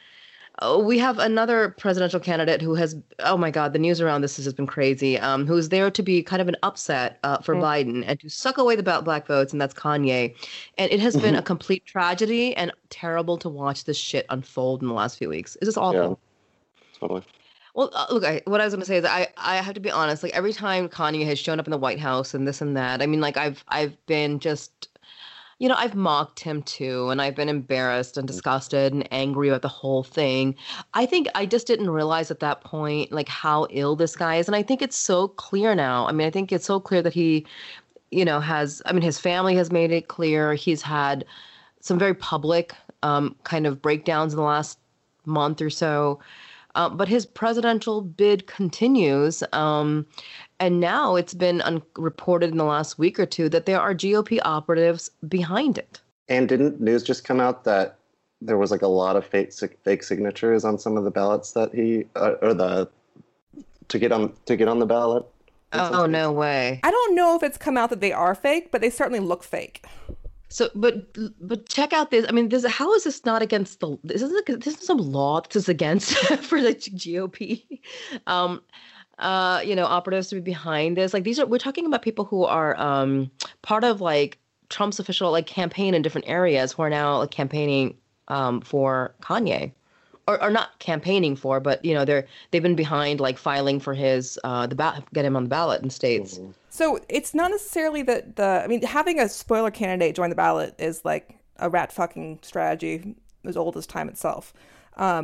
we have another presidential candidate who has, oh my God, the news around this has been crazy. Um, who's there to be kind of an upset uh, for mm. Biden and to suck away the black votes, and that's Kanye. And it has been a complete tragedy and terrible to watch this shit unfold in the last few weeks. It's just awful. Yeah, totally. Well, uh, look, I, what I was going to say is I, I have to be honest. Like every time Kanye has shown up in the White House and this and that, I mean, like I've I've been just. You know, I've mocked him too, and I've been embarrassed and disgusted and angry about the whole thing. I think I just didn't realize at that point, like, how ill this guy is. And I think it's so clear now. I mean, I think it's so clear that he, you know, has, I mean, his family has made it clear. He's had some very public um, kind of breakdowns in the last month or so. Uh, but his presidential bid continues. Um, and now it's been un- reported in the last week or two that there are G O P operatives behind it. And didn't news just come out that there was like a lot of fake fake signatures on some of the ballots that he uh, or the to get on to get on the ballot? Oh, no way. I don't know if it's come out that they are fake, but they certainly look fake. So, but but check out this. I mean, this how is this not against the? This is this is some law this is against for the G O P, um, uh, you know, operatives to be behind this. Like these are we're talking about people who are um part of like Trump's official like campaign in different areas who are now like campaigning um for Kanye, or or not campaigning for, but you know they're they've been behind like filing for his uh the ba- get him on the ballot in states. Mm-hmm. So it's not necessarily that the, I mean, having a spoiler candidate join the ballot is like a rat fucking strategy as old as time itself. Um,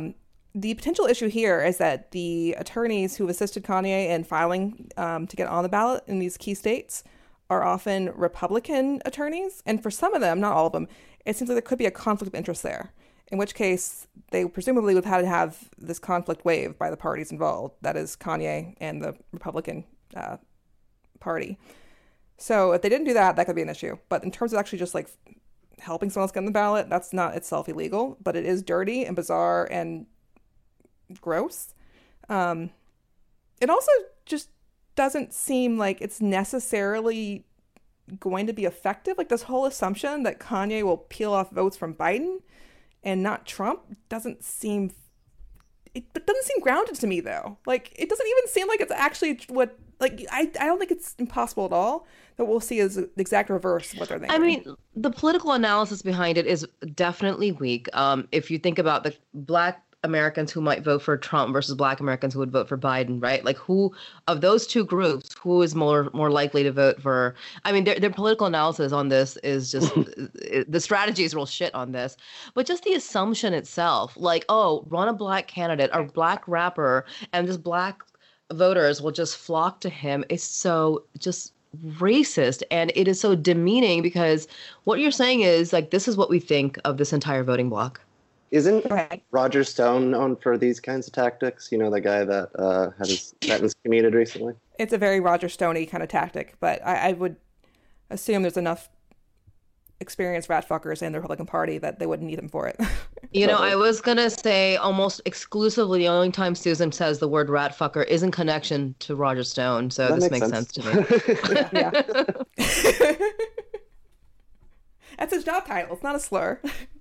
the potential issue here is that the attorneys who assisted Kanye in filing um, to get on the ballot in these key states are often Republican attorneys. And for some of them, not all of them, it seems like there could be a conflict of interest there, in which case they presumably would have had to have this conflict waived by the parties involved, that is Kanye and the Republican uh, Party. So if they didn't do that, that could be an issue. But in terms of actually just like helping someone else get on the ballot, that's not itself illegal, but it is dirty and bizarre and gross. Um, it also just doesn't seem like it's necessarily going to be effective. Like this whole assumption that Kanye will peel off votes from Biden and not Trump doesn't seem, it, it doesn't seem grounded to me though. Like it doesn't even seem like it's actually what, like I, I don't think it's impossible at all that we'll see is the exact reverse of what they're thinking. I mean, the political analysis behind it is definitely weak. Um, if you think about the black Americans who might vote for Trump versus black Americans who would vote for Biden, right? Like who of those two groups, who is more more likely to vote for, I mean, their, their political analysis on this is just, the strategy is real shit on this, but just the assumption itself, like, oh, run a black candidate or black rapper and just black voters will just flock to him is so just racist. And it is so demeaning because what you're saying is like, this is what we think of this entire voting bloc. Isn't Right. Roger Stone known for these kinds of tactics? You know, the guy that uh, had his sentence commuted recently? It's a very Roger Stoney kind of tactic, but I, I would assume there's enough experienced rat fuckers in the Republican Party that they wouldn't need him for it. You know, I was going to say almost exclusively the only time Susan says the word rat fucker is in connection to Roger Stone. So That this makes makes sense, sense. to me. Yeah. That's his job title. It's not a slur.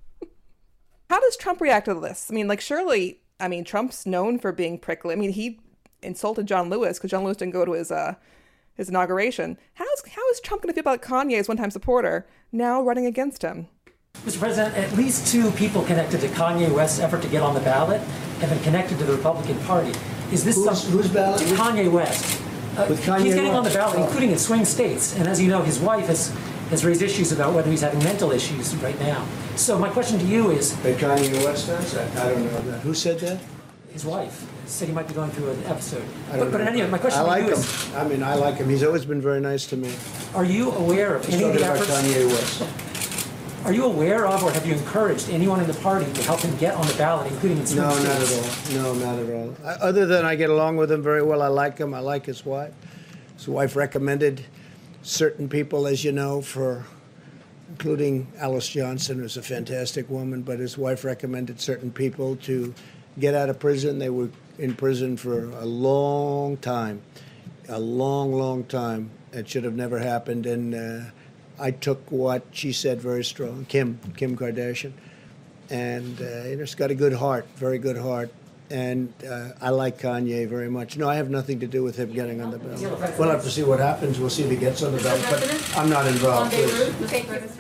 How does Trump react to this? I mean, like, surely, I mean, Trump's known for being prickly. I mean, he insulted John Lewis because John Lewis didn't go to his uh, his inauguration. How's, how is Trump going to feel about Kanye's one-time supporter now running against him? Mister President, at least two people connected to Kanye West's effort to get on the ballot have been connected to the Republican Party. Is this Who's- some, whose ballot? Kanye West. Uh, With Kanye he's getting West? on the ballot, Oh. including in swing states. And as you know, his wife has, has raised issues about whether he's having mental issues right now. So my question to you is, That Kanye West does? I I don't know that. Who said that? his wife said he might be going through an episode. I don't But, but know. anyway, my question I to like you him. is, I mean, I like him. He's always been very nice to me. are you aware of He's any of talking the about efforts? Kanye West. Are you aware of or have you encouraged anyone in the party to help him get on the ballot, including in swing No, states? not at all. No, not at all. I, other than I get along with him very well. I like him. I like his wife. His wife recommended certain people, as you know, for including Alice Johnson, who's a fantastic woman, but his wife recommended certain people to get out of prison. They were in prison for a long time, a long, long time. It should have never happened. And uh, I took what she said very strong, Kim, Kim Kardashian. And, uh, you know, she's got a good heart, very good heart. And uh, I like Kanye very much. No, I have nothing to do with him getting on the ballot. We'll have to see what happens. We'll see if he gets on the ballot. But I'm not involved. please.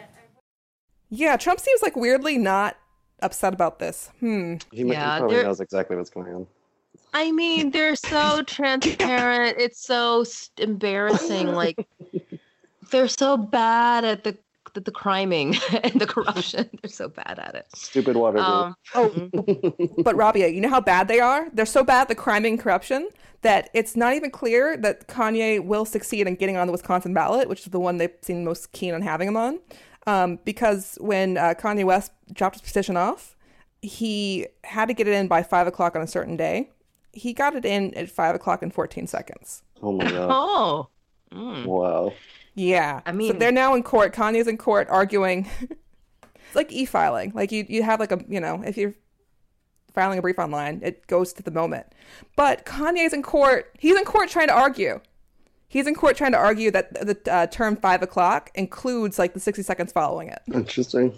Yeah, Trump seems like weirdly not upset about this. Hmm. He, he Yeah, probably there- knows exactly what's going on. I mean, they're so transparent. It's so s- embarrassing. Like, they're so bad at the the, the criming and the corruption. They're so bad at it. Stupid Watergate. Um, Oh, but Rabia, you know how bad they are? They're so bad at the crime and corruption that it's not even clear that Kanye will succeed in getting on the Wisconsin ballot, which is the one they've seemed most keen on having him on. Um, because when uh, Kanye West dropped his petition off, he had to get it in by five o'clock on a certain day. He got it in at five o'clock and fourteen seconds. Oh my god. oh, Wow. Yeah. I so mean- they're now in court. Kanye's in court arguing. It's like e-filing. Like you, you have like a, you know, if you're filing a brief online, it goes to the moment. But Kanye's in court. He's in court trying to argue. He's in court trying to argue that the uh, term five o'clock includes like the sixty seconds following it. Interesting.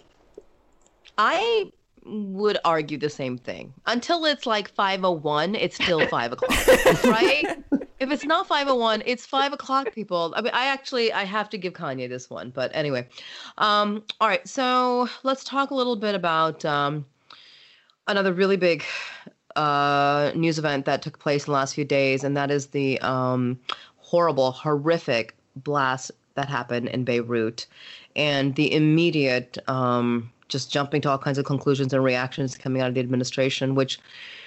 I would argue the same thing. Until it's like five oh one, it's still five o'clock, right? If it's not five oh one, it's five o'clock, people. I mean, I actually, I have to give Kanye this one. But anyway, um, all right. So let's talk a little bit about um, another really big uh, news event that took place in the last few days, and that is the um, horrible, horrific blast that happened in Beirut and the immediate um, just jumping to all kinds of conclusions and reactions coming out of the administration, which,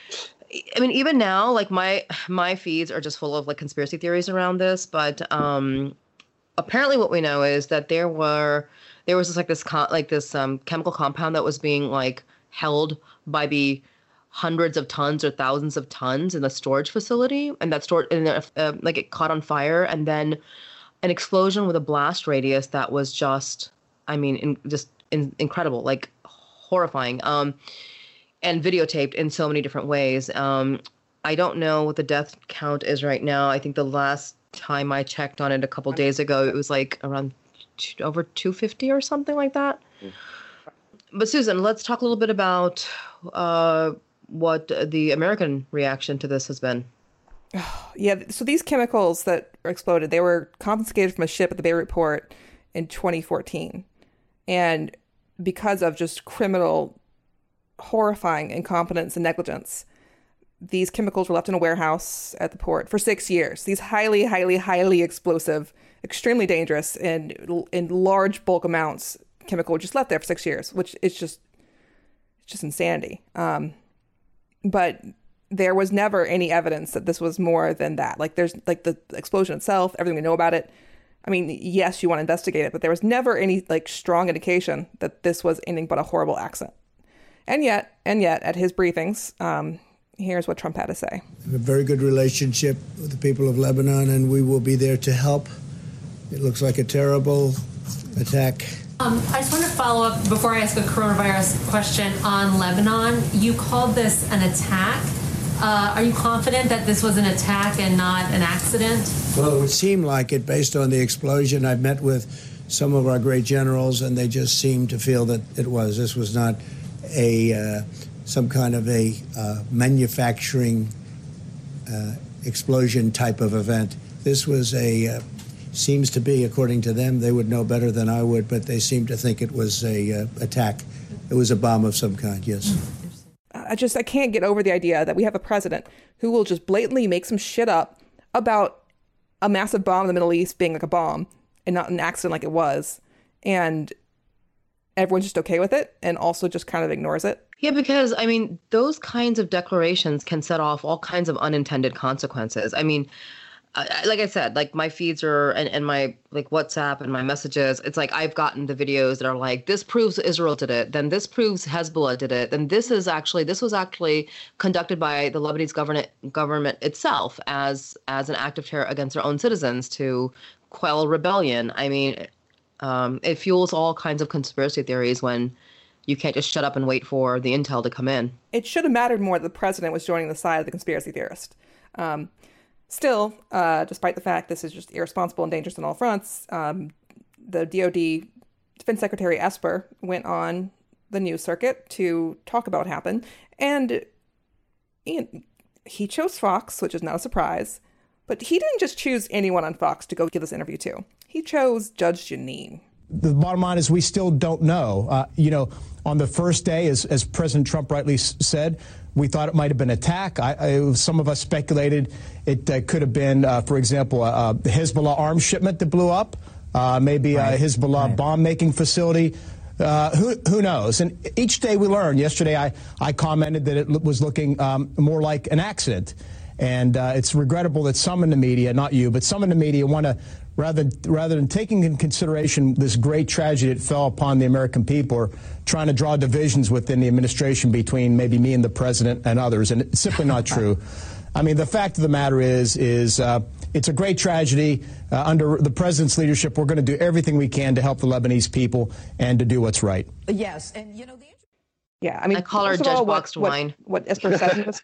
I mean, even now, like my my feeds are just full of like conspiracy theories around this. But um, apparently, what we know is that there were there was this like this con- like this um, chemical compound that was being like held by the hundreds of tons or thousands of tons in the storage facility, and that stored and uh, like it caught on fire, and then an explosion with a blast radius that was just, I mean, in, just in, incredible, like horrifying. Um, and videotaped in so many different ways. Um, I don't know what the death count is right now. I think the last time I checked on it a couple days ago, it was like around two, over two fifty or something like that. Mm. But Susan, let's talk a little bit about uh, what the American reaction to this has been. Yeah, so these chemicals that exploded, they were confiscated from a ship at the Beirut port in twenty fourteen. And because of just criminal horrifying incompetence and negligence, these chemicals were left in a warehouse at the port for six years. These highly, highly, highly explosive, extremely dangerous, and in large bulk amounts, chemical were just left there for six years, which is just, it's just insanity. Um, but there was never any evidence that this was more than that. Like there's like the explosion itself, everything we know about it. I mean, yes, you want to investigate it, but there was never any like strong indication that this was anything but a horrible accident. And yet, and yet, at his briefings, um, here's what Trump had to say. We have a very good relationship with the people of Lebanon, and we will be there to help. It looks like a terrible attack. Um, I just want to follow up before I ask a coronavirus question on Lebanon. You called this an attack. Uh, are you confident that this was an attack and not an accident? Well, it would seem like it based on the explosion. I've met with some of our great generals, and they just seemed to feel that it was. This was not a uh, some kind of a uh, manufacturing uh, explosion type of event. This was a, uh, seems to be, according to them, they would know better than I would, but they seem to think it was a uh, attack. It was a bomb of some kind, yes. I just, I can't get over the idea that we have a president who will just blatantly make some shit up about a massive bomb in the Middle East being like a bomb and not an accident like it was. And everyone's just okay with it and also just kind of ignores it. Yeah, because, I mean, those kinds of declarations can set off all kinds of unintended consequences. I mean, uh, like I said, like my feeds are and, and my like WhatsApp and my messages, it's like I've gotten the videos that are like, this proves Israel did it. Then this proves Hezbollah did it. Then this is actually this was actually conducted by the Lebanese government government itself as as an act of terror against their own citizens to quell rebellion. I mean, um, it fuels all kinds of conspiracy theories when you can't just shut up and wait for the intel to come in. It should have mattered more that the president was joining the side of the conspiracy theorist. Um, still, uh, despite the fact this is just irresponsible and dangerous on all fronts, um, the D O D Defense Secretary Esper went on the news circuit to talk about what happened. And Ian, he chose Fox, which is not a surprise. But he didn't just choose anyone on Fox to go give this interview to. He chose Judge Jeanine. The bottom line is we still don't know. Uh, you know, on the first day, as, as President Trump rightly s- said, we thought it might have been an attack. I, I, some of us speculated it uh, could have been, uh, for example, uh, the Hezbollah arms shipment that blew up, uh, maybe right. a Hezbollah right. bomb-making facility. Uh, who, who knows? And each day we learn. Yesterday I, I commented that it was looking um, more like an accident. And uh, it's regrettable that some in the media, not you, but some in the media want to, rather, rather than taking in consideration this great tragedy that fell upon the American people, are trying to draw divisions within the administration between maybe me and the president and others. And it's simply not true. I mean, the fact of the matter is, is uh, it's a great tragedy. Uh, under the president's leadership, we're going to do everything we can to help the Lebanese people and to do what's right. Yes. And, you know, the yeah, I mean, I call her Judge Boxed Wine. What, what Esper said was.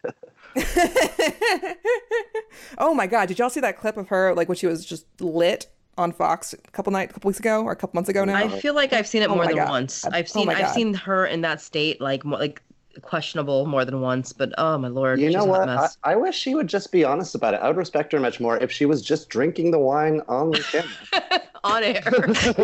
Oh my God! Did y'all see that clip of her, like when she was just lit on Fox a couple nights, a couple weeks ago, or a couple months ago now? I feel like I've seen it oh more than God. once. Oh I've seen I've God. seen her in that state, like more, like questionable more than once. But oh my Lord, you know she's what? A mess. I, I wish she would just be honest about it. I would respect her much more if she was just drinking the wine on the camera. On air. I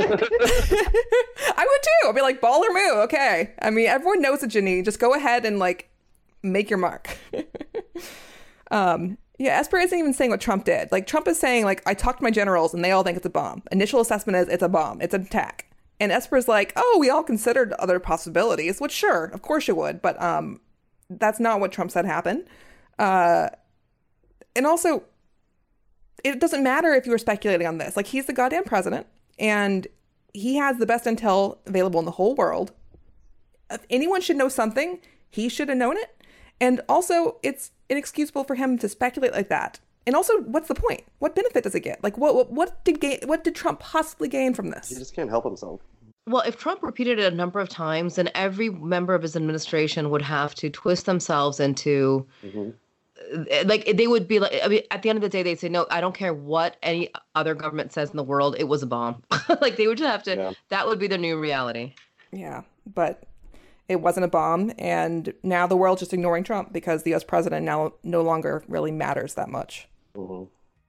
would too. I'd be like, baller move. Okay. I mean, everyone knows it, Jeanine. Just go ahead and like make your mark. um, yeah, Esper isn't even saying what Trump did. Like Trump is saying, like, I talked to my generals and they all think it's a bomb. Initial assessment is it's a bomb. It's an attack. And Esper's like, oh, we all considered other possibilities, which sure, of course you would. But um, that's not what Trump said happened. Uh, and also, it doesn't matter if you were speculating on this. Like, he's the goddamn president, and he has the best intel available in the whole world. If anyone should know something, he should have known it. And also, it's inexcusable for him to speculate like that. And also, what's the point? What benefit does it get? Like, what what, what did gain, what did Trump possibly gain from this? He just can't help himself. Well, if Trump repeated it a number of times, then every member of his administration would have to twist themselves into, mm-hmm. like, they would be like, I mean, at the end of the day, they'd say, no, I don't care what any other government says in the world. It was a bomb. Like, they would just have to, yeah. That would be the new reality. Yeah, but it wasn't a bomb. And now the world's just ignoring Trump because the U S president now no longer really matters that much. Mm-hmm.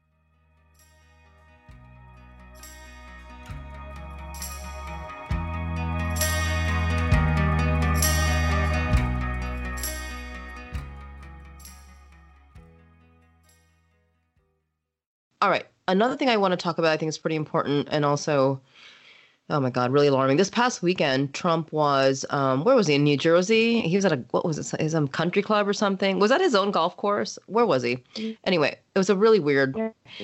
All right. Another thing I want to talk about, I think is pretty important and also, oh my God, really alarming. This past weekend, Trump was, um, where was he? In New Jersey? He was at a, what was it? His um, country club or something. Was that his own golf course? Where was he? Anyway, it was a really weird.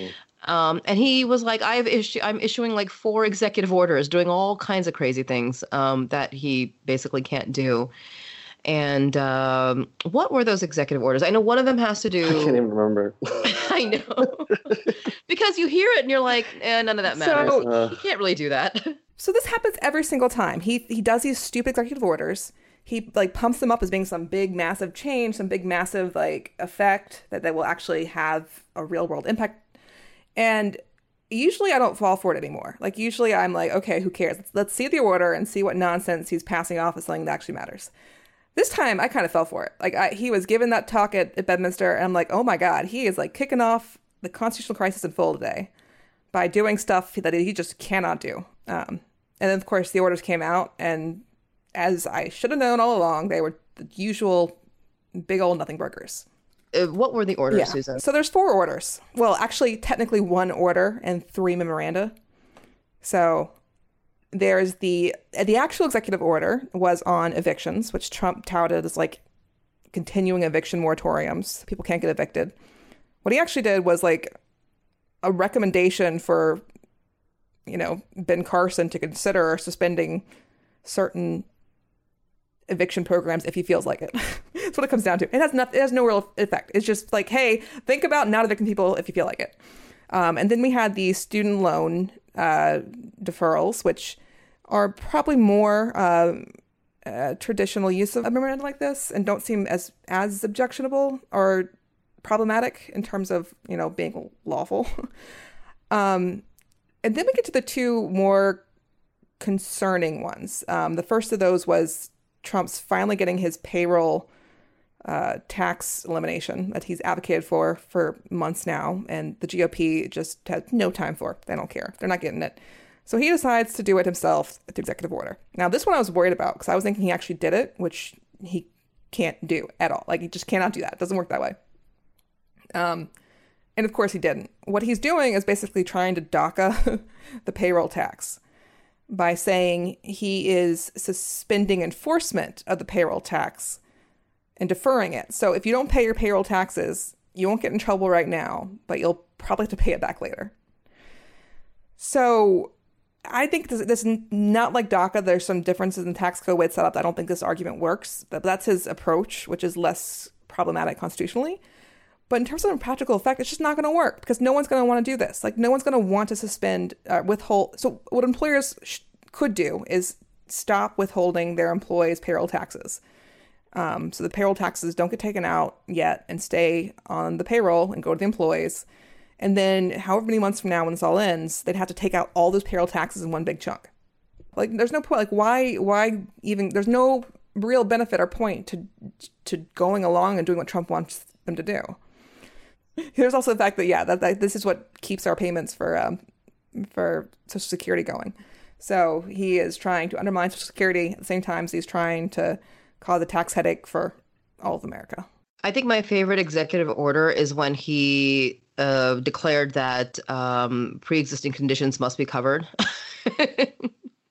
Um, and he was like, I've issu- I'm issuing like four executive orders, doing all kinds of crazy things um, that he basically can't do. And um, what were those executive orders? I know one of them has to do. I can't even remember. I know. Because you hear it and you're like, eh, none of that matters. So, uh, you can't really do that. So this happens every single time. He he does these stupid executive orders. He like pumps them up as being some big, massive change, some big, massive like effect that, that will actually have a real world impact. And usually I don't fall for it anymore. Like usually I'm like, okay, who cares? Let's, let's see the order and see what nonsense he's passing off as something that actually matters. This time, I kind of fell for it. Like, I, he was giving that talk at, at Bedminster, and I'm like, oh my God, he is like kicking off the constitutional crisis in full today by doing stuff that he just cannot do. Um, and then, of course, the orders came out, and as I should have known all along, they were the usual big old nothing burgers. Uh, what were the orders, yeah. Susan? So there's four orders. Well, actually, technically one order and three memoranda. So there's the the actual executive order was on evictions, which Trump touted as like continuing eviction moratoriums. People can't get evicted. What he actually did was like a recommendation for, you know, Ben Carson to consider suspending certain eviction programs if he feels like it. That's what it comes down to. It has not, it has no real effect. It's just like, hey, think about not evicting people if you feel like it. Um, and then we had the student loan uh, deferrals, which are probably more uh, uh, traditional use of a memorandum like this and don't seem as as objectionable or problematic in terms of, you know, being lawful. um, and then we get to the two more concerning ones. Um, the first of those was Trump's finally getting his payroll uh, tax elimination that he's advocated for for months now, and the G O P just has no time for. They don't care. They're not getting it. So he decides to do it himself at the executive order. Now, this one I was worried about because I was thinking he actually did it, which he can't do at all. Like, he just cannot do that. It doesn't work that way. Um, and of course he didn't. What he's doing is basically trying to DACA the payroll tax by saying he is suspending enforcement of the payroll tax and deferring it. So if you don't pay your payroll taxes, you won't get in trouble right now, but you'll probably have to pay it back later. So I think this, this is not like DACA. There's some differences in tax code way it's set up. I don't think this argument works. But that's his approach, which is less problematic constitutionally. But in terms of practical effect, it's just not going to work because no one's going to want to do this. Like, no one's going to want to suspend, uh, withhold. So what employers sh- could do is stop withholding their employees' payroll taxes. Um, so the payroll taxes don't get taken out yet and stay on the payroll and go to the employees. And then however many months from now, when this all ends, they'd have to take out all those payroll taxes in one big chunk. Like, there's no point. Like, why, why even, there's no real benefit or point to, to going along and doing what Trump wants them to do. There's also the fact that, yeah, that, that this is what keeps our payments for, um, for Social Security going. So he is trying to undermine Social Security at the same time as he's trying to cause a tax headache for all of America. I think my favorite executive order is when he uh, declared that um, pre-existing conditions must be covered.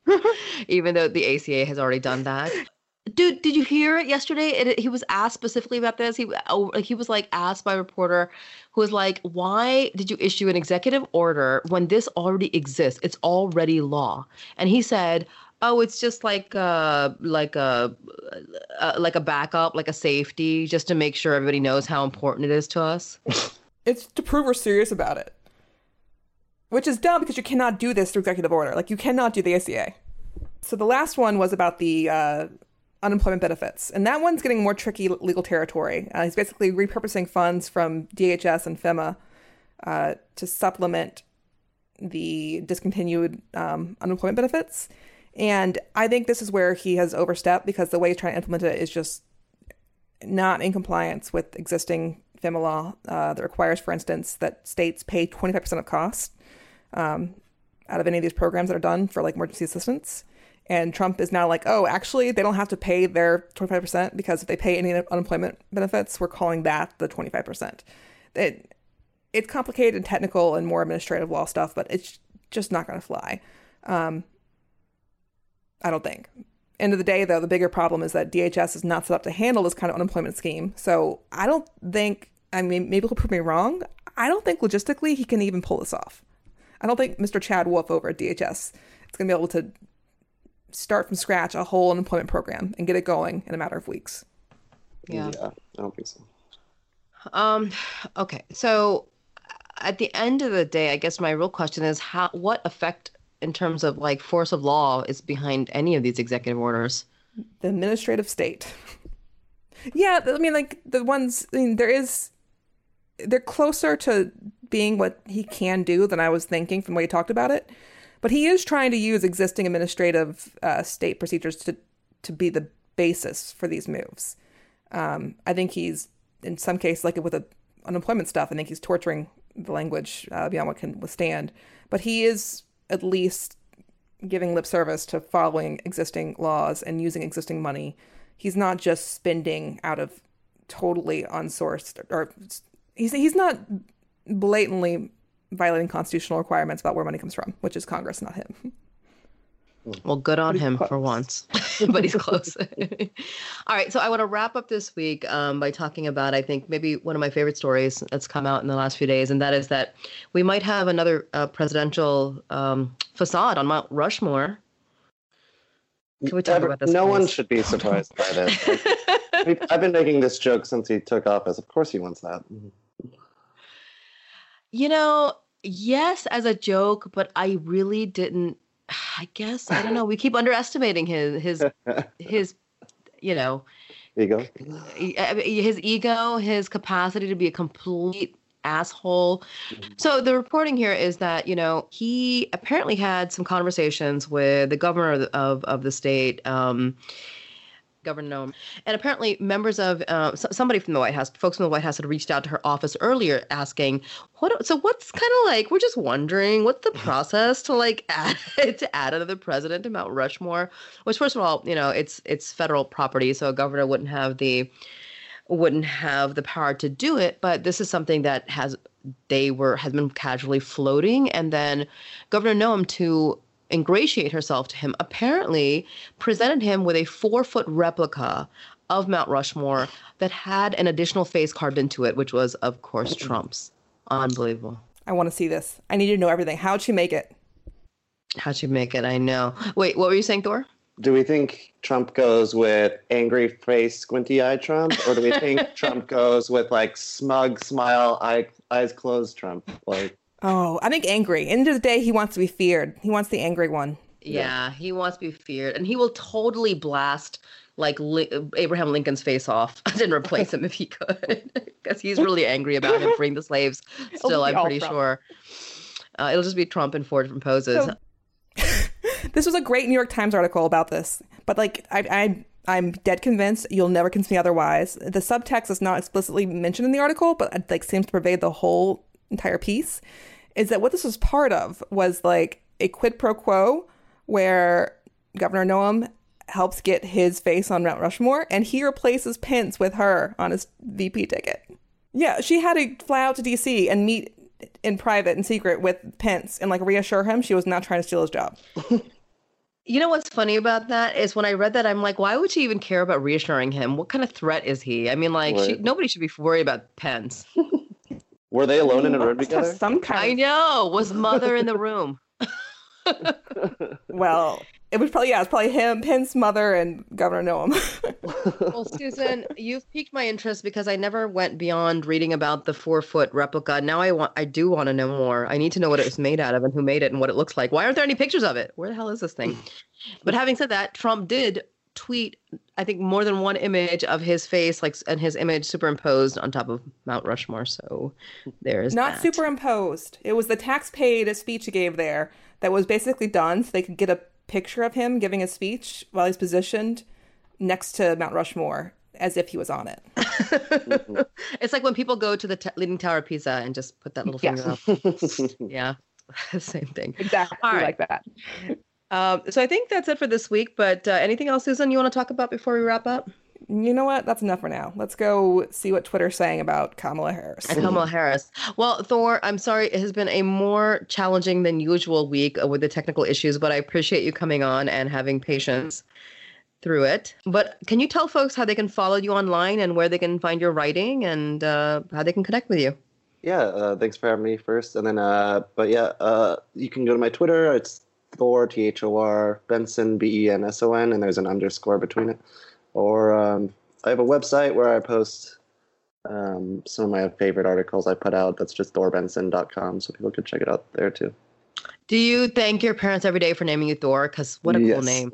even though the A C A has already done that. Dude, did you hear it yesterday? It, he was asked specifically about this. He oh, he was like asked by a reporter who was like, why did you issue an executive order when this already exists? It's already law. And he said, oh, it's just like uh like a uh, like a backup, like a safety, just to make sure everybody knows how important it is to us. It's to prove we're serious about it. Which is dumb because you cannot do this through executive order. Like, you cannot do the A C A. So the last one was about the uh, unemployment benefits. And that one's getting more tricky legal territory. Uh, he's basically repurposing funds from D H S and FEMA uh, to supplement the discontinued um, unemployment benefits. And I think this is where he has overstepped, because the way he's trying to implement it is just not in compliance with existing FEMA law uh, that requires, for instance, that states pay twenty-five percent of costs um, out of any of these programs that are done for like emergency assistance. And Trump is now like, oh, actually, they don't have to pay their twenty-five percent, because if they pay any unemployment benefits, we're calling that the twenty-five percent. It, it's complicated and technical and more administrative law stuff, but it's just not going to fly. Um, I don't think. End of the day, though, the bigger problem is that D H S is not set up to handle this kind of unemployment scheme. So I don't think, I mean, maybe he'll prove me wrong. I don't think logistically he can even pull this off. I don't think Mister Chad Wolf over at D H S is going to be able to start from scratch a whole unemployment program and get it going in a matter of weeks. Yeah, yeah I don't think so. Um, okay, so at the end of the day, I guess my real question is, how, what effect in terms of like force of law is behind any of these executive orders? The administrative state. Yeah, I mean, like the ones, I mean, there is, they're closer to being what he can do than I was thinking from the way he talked about it. But he is trying to use existing administrative uh, state procedures to, to be the basis for these moves. Um, I think he's, in some cases, like with the unemployment stuff, I think he's torturing the language uh, beyond what can withstand. But he is at least giving lip service to following existing laws and using existing money. He's not just spending out of totally unsourced, or he's he's not blatantly violating constitutional requirements about where money comes from, which is Congress, not him. Well, good on him close. for once, but he's close. All right, so I want to wrap up this week um, by talking about, I think, maybe one of my favorite stories that's come out in the last few days, and that is that we might have another uh, presidential um, facade on Mount Rushmore. Can we talk Ever, about this? No please? one should be surprised by this. Like, I've been making this joke since he took office. Of course he wants that. You know, yes, as a joke, but I really didn't. I guess I don't know. We keep underestimating his his his, you know, ego, his ego, his capacity to be a complete asshole. So the reporting here is that, you know, he apparently had some conversations with the governor of of, of the state. Um, Governor Noem. And apparently members of uh, somebody from the White House, folks from the White House had reached out to her office earlier asking, what? So what's kind of like, we're just wondering, what's the process to like add, to add another president to Mount Rushmore? Which, first of all, you know, it's it's federal property, so a governor wouldn't have the wouldn't have the power to do it. But this is something that has they were has been casually floating, and then Governor Noem, to ingratiate herself to him, apparently presented him with a four-foot replica of Mount Rushmore that had an additional face carved into it, which was, of course, Trump's. Unbelievable. I want to see this. I need to know everything. How'd she make it? How'd she make it? I know. Wait, what were you saying, Thor? Do we think Trump goes with angry face, squinty-eyed Trump? Or do we think Trump goes with, like, smug smile, eye, eyes closed Trump? Like, oh, I think angry. End of the day, he wants to be feared. He wants the angry one. Yeah, yeah. He wants to be feared. And he will totally blast, like, Li- Abraham Lincoln's face off and replace him if he could. Because he's really angry about him freeing the slaves. Still, I'm pretty Trump. sure. Uh, it'll just be Trump in four different poses. So- This was a great New York Times article about this, but like I, I, I'm dead convinced you'll never convince me otherwise. The subtext is not explicitly mentioned in the article, but like seems to pervade the whole entire piece. Is that what this was part of? Was like a quid pro quo where Governor Noem helps get his face on Mount Rushmore, and he replaces Pence with her on his V P ticket. Yeah, she had to fly out to D C and meet in private and secret with Pence and like reassure him she was not trying to steal his job. You know what's funny about that is when I read that, I'm like, why would she even care about reassuring him? What kind of threat is he? I mean, like, Right. she, nobody should be worried about Pence. Were they alone in a room Must together? have some kind I of, know. Was mother in the room? well, it was probably, yeah, it's probably him, Pence's mother, and Governor Noem. Well, Susan, you've piqued my interest because I never went beyond reading about the four-foot replica. Now I want, I do want to know more. I need to know what it was made out of and who made it and what it looks like. Why aren't there any pictures of it? Where the hell is this thing? But having said that, Trump did tweet, I think, more than one image of his face, like, and his image superimposed on top of Mount Rushmore. So there's Not that. superimposed. It was the tax-paid speech he gave there that was basically done so they could get a picture of him giving a speech while he's positioned next to Mount Rushmore as if he was on it. It's like when people go to the t- Leaning Tower of Pisa and just put that little Yeah. finger up. Yeah, same thing. Exactly All right. like that. Um, so I think that's it for this week. But uh, anything else, Susan, you want to talk about before we wrap up? You know what? That's enough for now. Let's go see what Twitter's saying about Kamala Harris. And Kamala Harris. Well, Thor, I'm sorry. It has been a more challenging than usual week uh, with the technical issues, but I appreciate you coming on and having patience through it. But can you tell folks how they can follow you online and where they can find your writing and uh, how they can connect with you? Yeah, uh, thanks for having me first. And then, uh, but yeah, uh, you can go to my Twitter. It's Thor, T H O R, Benson, B E N S O N, and there's an underscore between it. Or um, I have a website where I post um, some of my favorite articles I put out. That's just thor benson dot com, so people can check it out there too. Do you thank your parents every day for naming you Thor? Because what a Yes. cool name.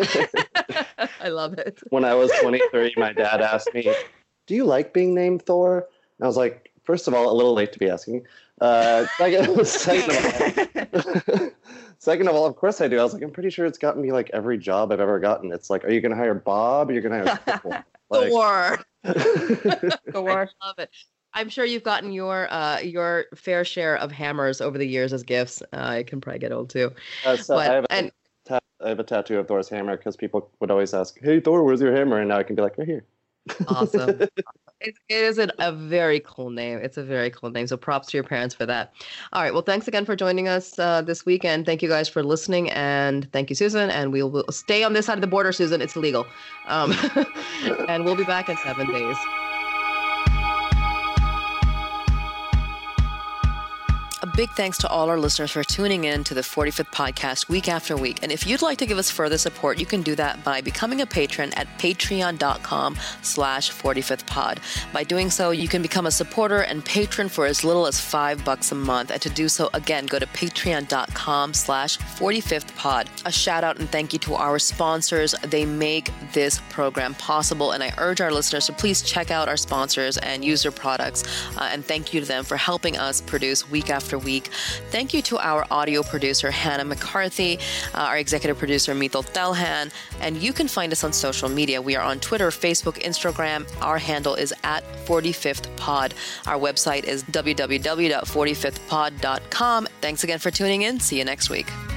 I love it. When I was twenty-three, my dad asked me, "Do you like being named Thor?" And I was like, first of all, a little late to be asking. Uh, second, second of all, second of all, of course I do. I was like, I'm pretty sure it's gotten me like every job I've ever gotten. It's like, are you going to hire Bob? Or are you going to hire Thor? Like, Thor. Thor. I love it. I'm sure you've gotten your uh, your fair share of hammers over the years as gifts. Uh, it can probably get old too. Uh, so But- I, have a and- ta- I have a tattoo of Thor's hammer because people would always ask, "Hey Thor, where's your hammer?" And now I can be like, right here. Awesome. It, it is a, a very cool name. It's a very cool name. So props to your parents for that. All right. Well, thanks again for joining us uh, this weekend. Thank you guys for listening. And thank you, Susan. And we will stay on this side of the border, Susan. It's illegal. Um, and we'll be back in seven days. A big thanks to all our listeners for tuning in to the forty-fifth podcast week after week. And if you'd like to give us further support, you can do that by becoming a patron at patreon.com slash 45th pod. By doing so, you can become a supporter and patron for as little as five bucks a month. And to do so, again, go to patreon.com slash 45th pod. A shout out and thank you to our sponsors. They make this program possible. And I urge our listeners to please check out our sponsors and use their products. Uh, and thank you to them for helping us produce week after week. Thank you to our audio producer, Hannah McCarthy, uh, our executive producer, Mithil Telhan, and you can find us on social media. We are on Twitter, Facebook, Instagram. Our handle is at forty-fifth pod. Our website is w w w dot forty-fifth pod dot com. Thanks again for tuning in. See you next week.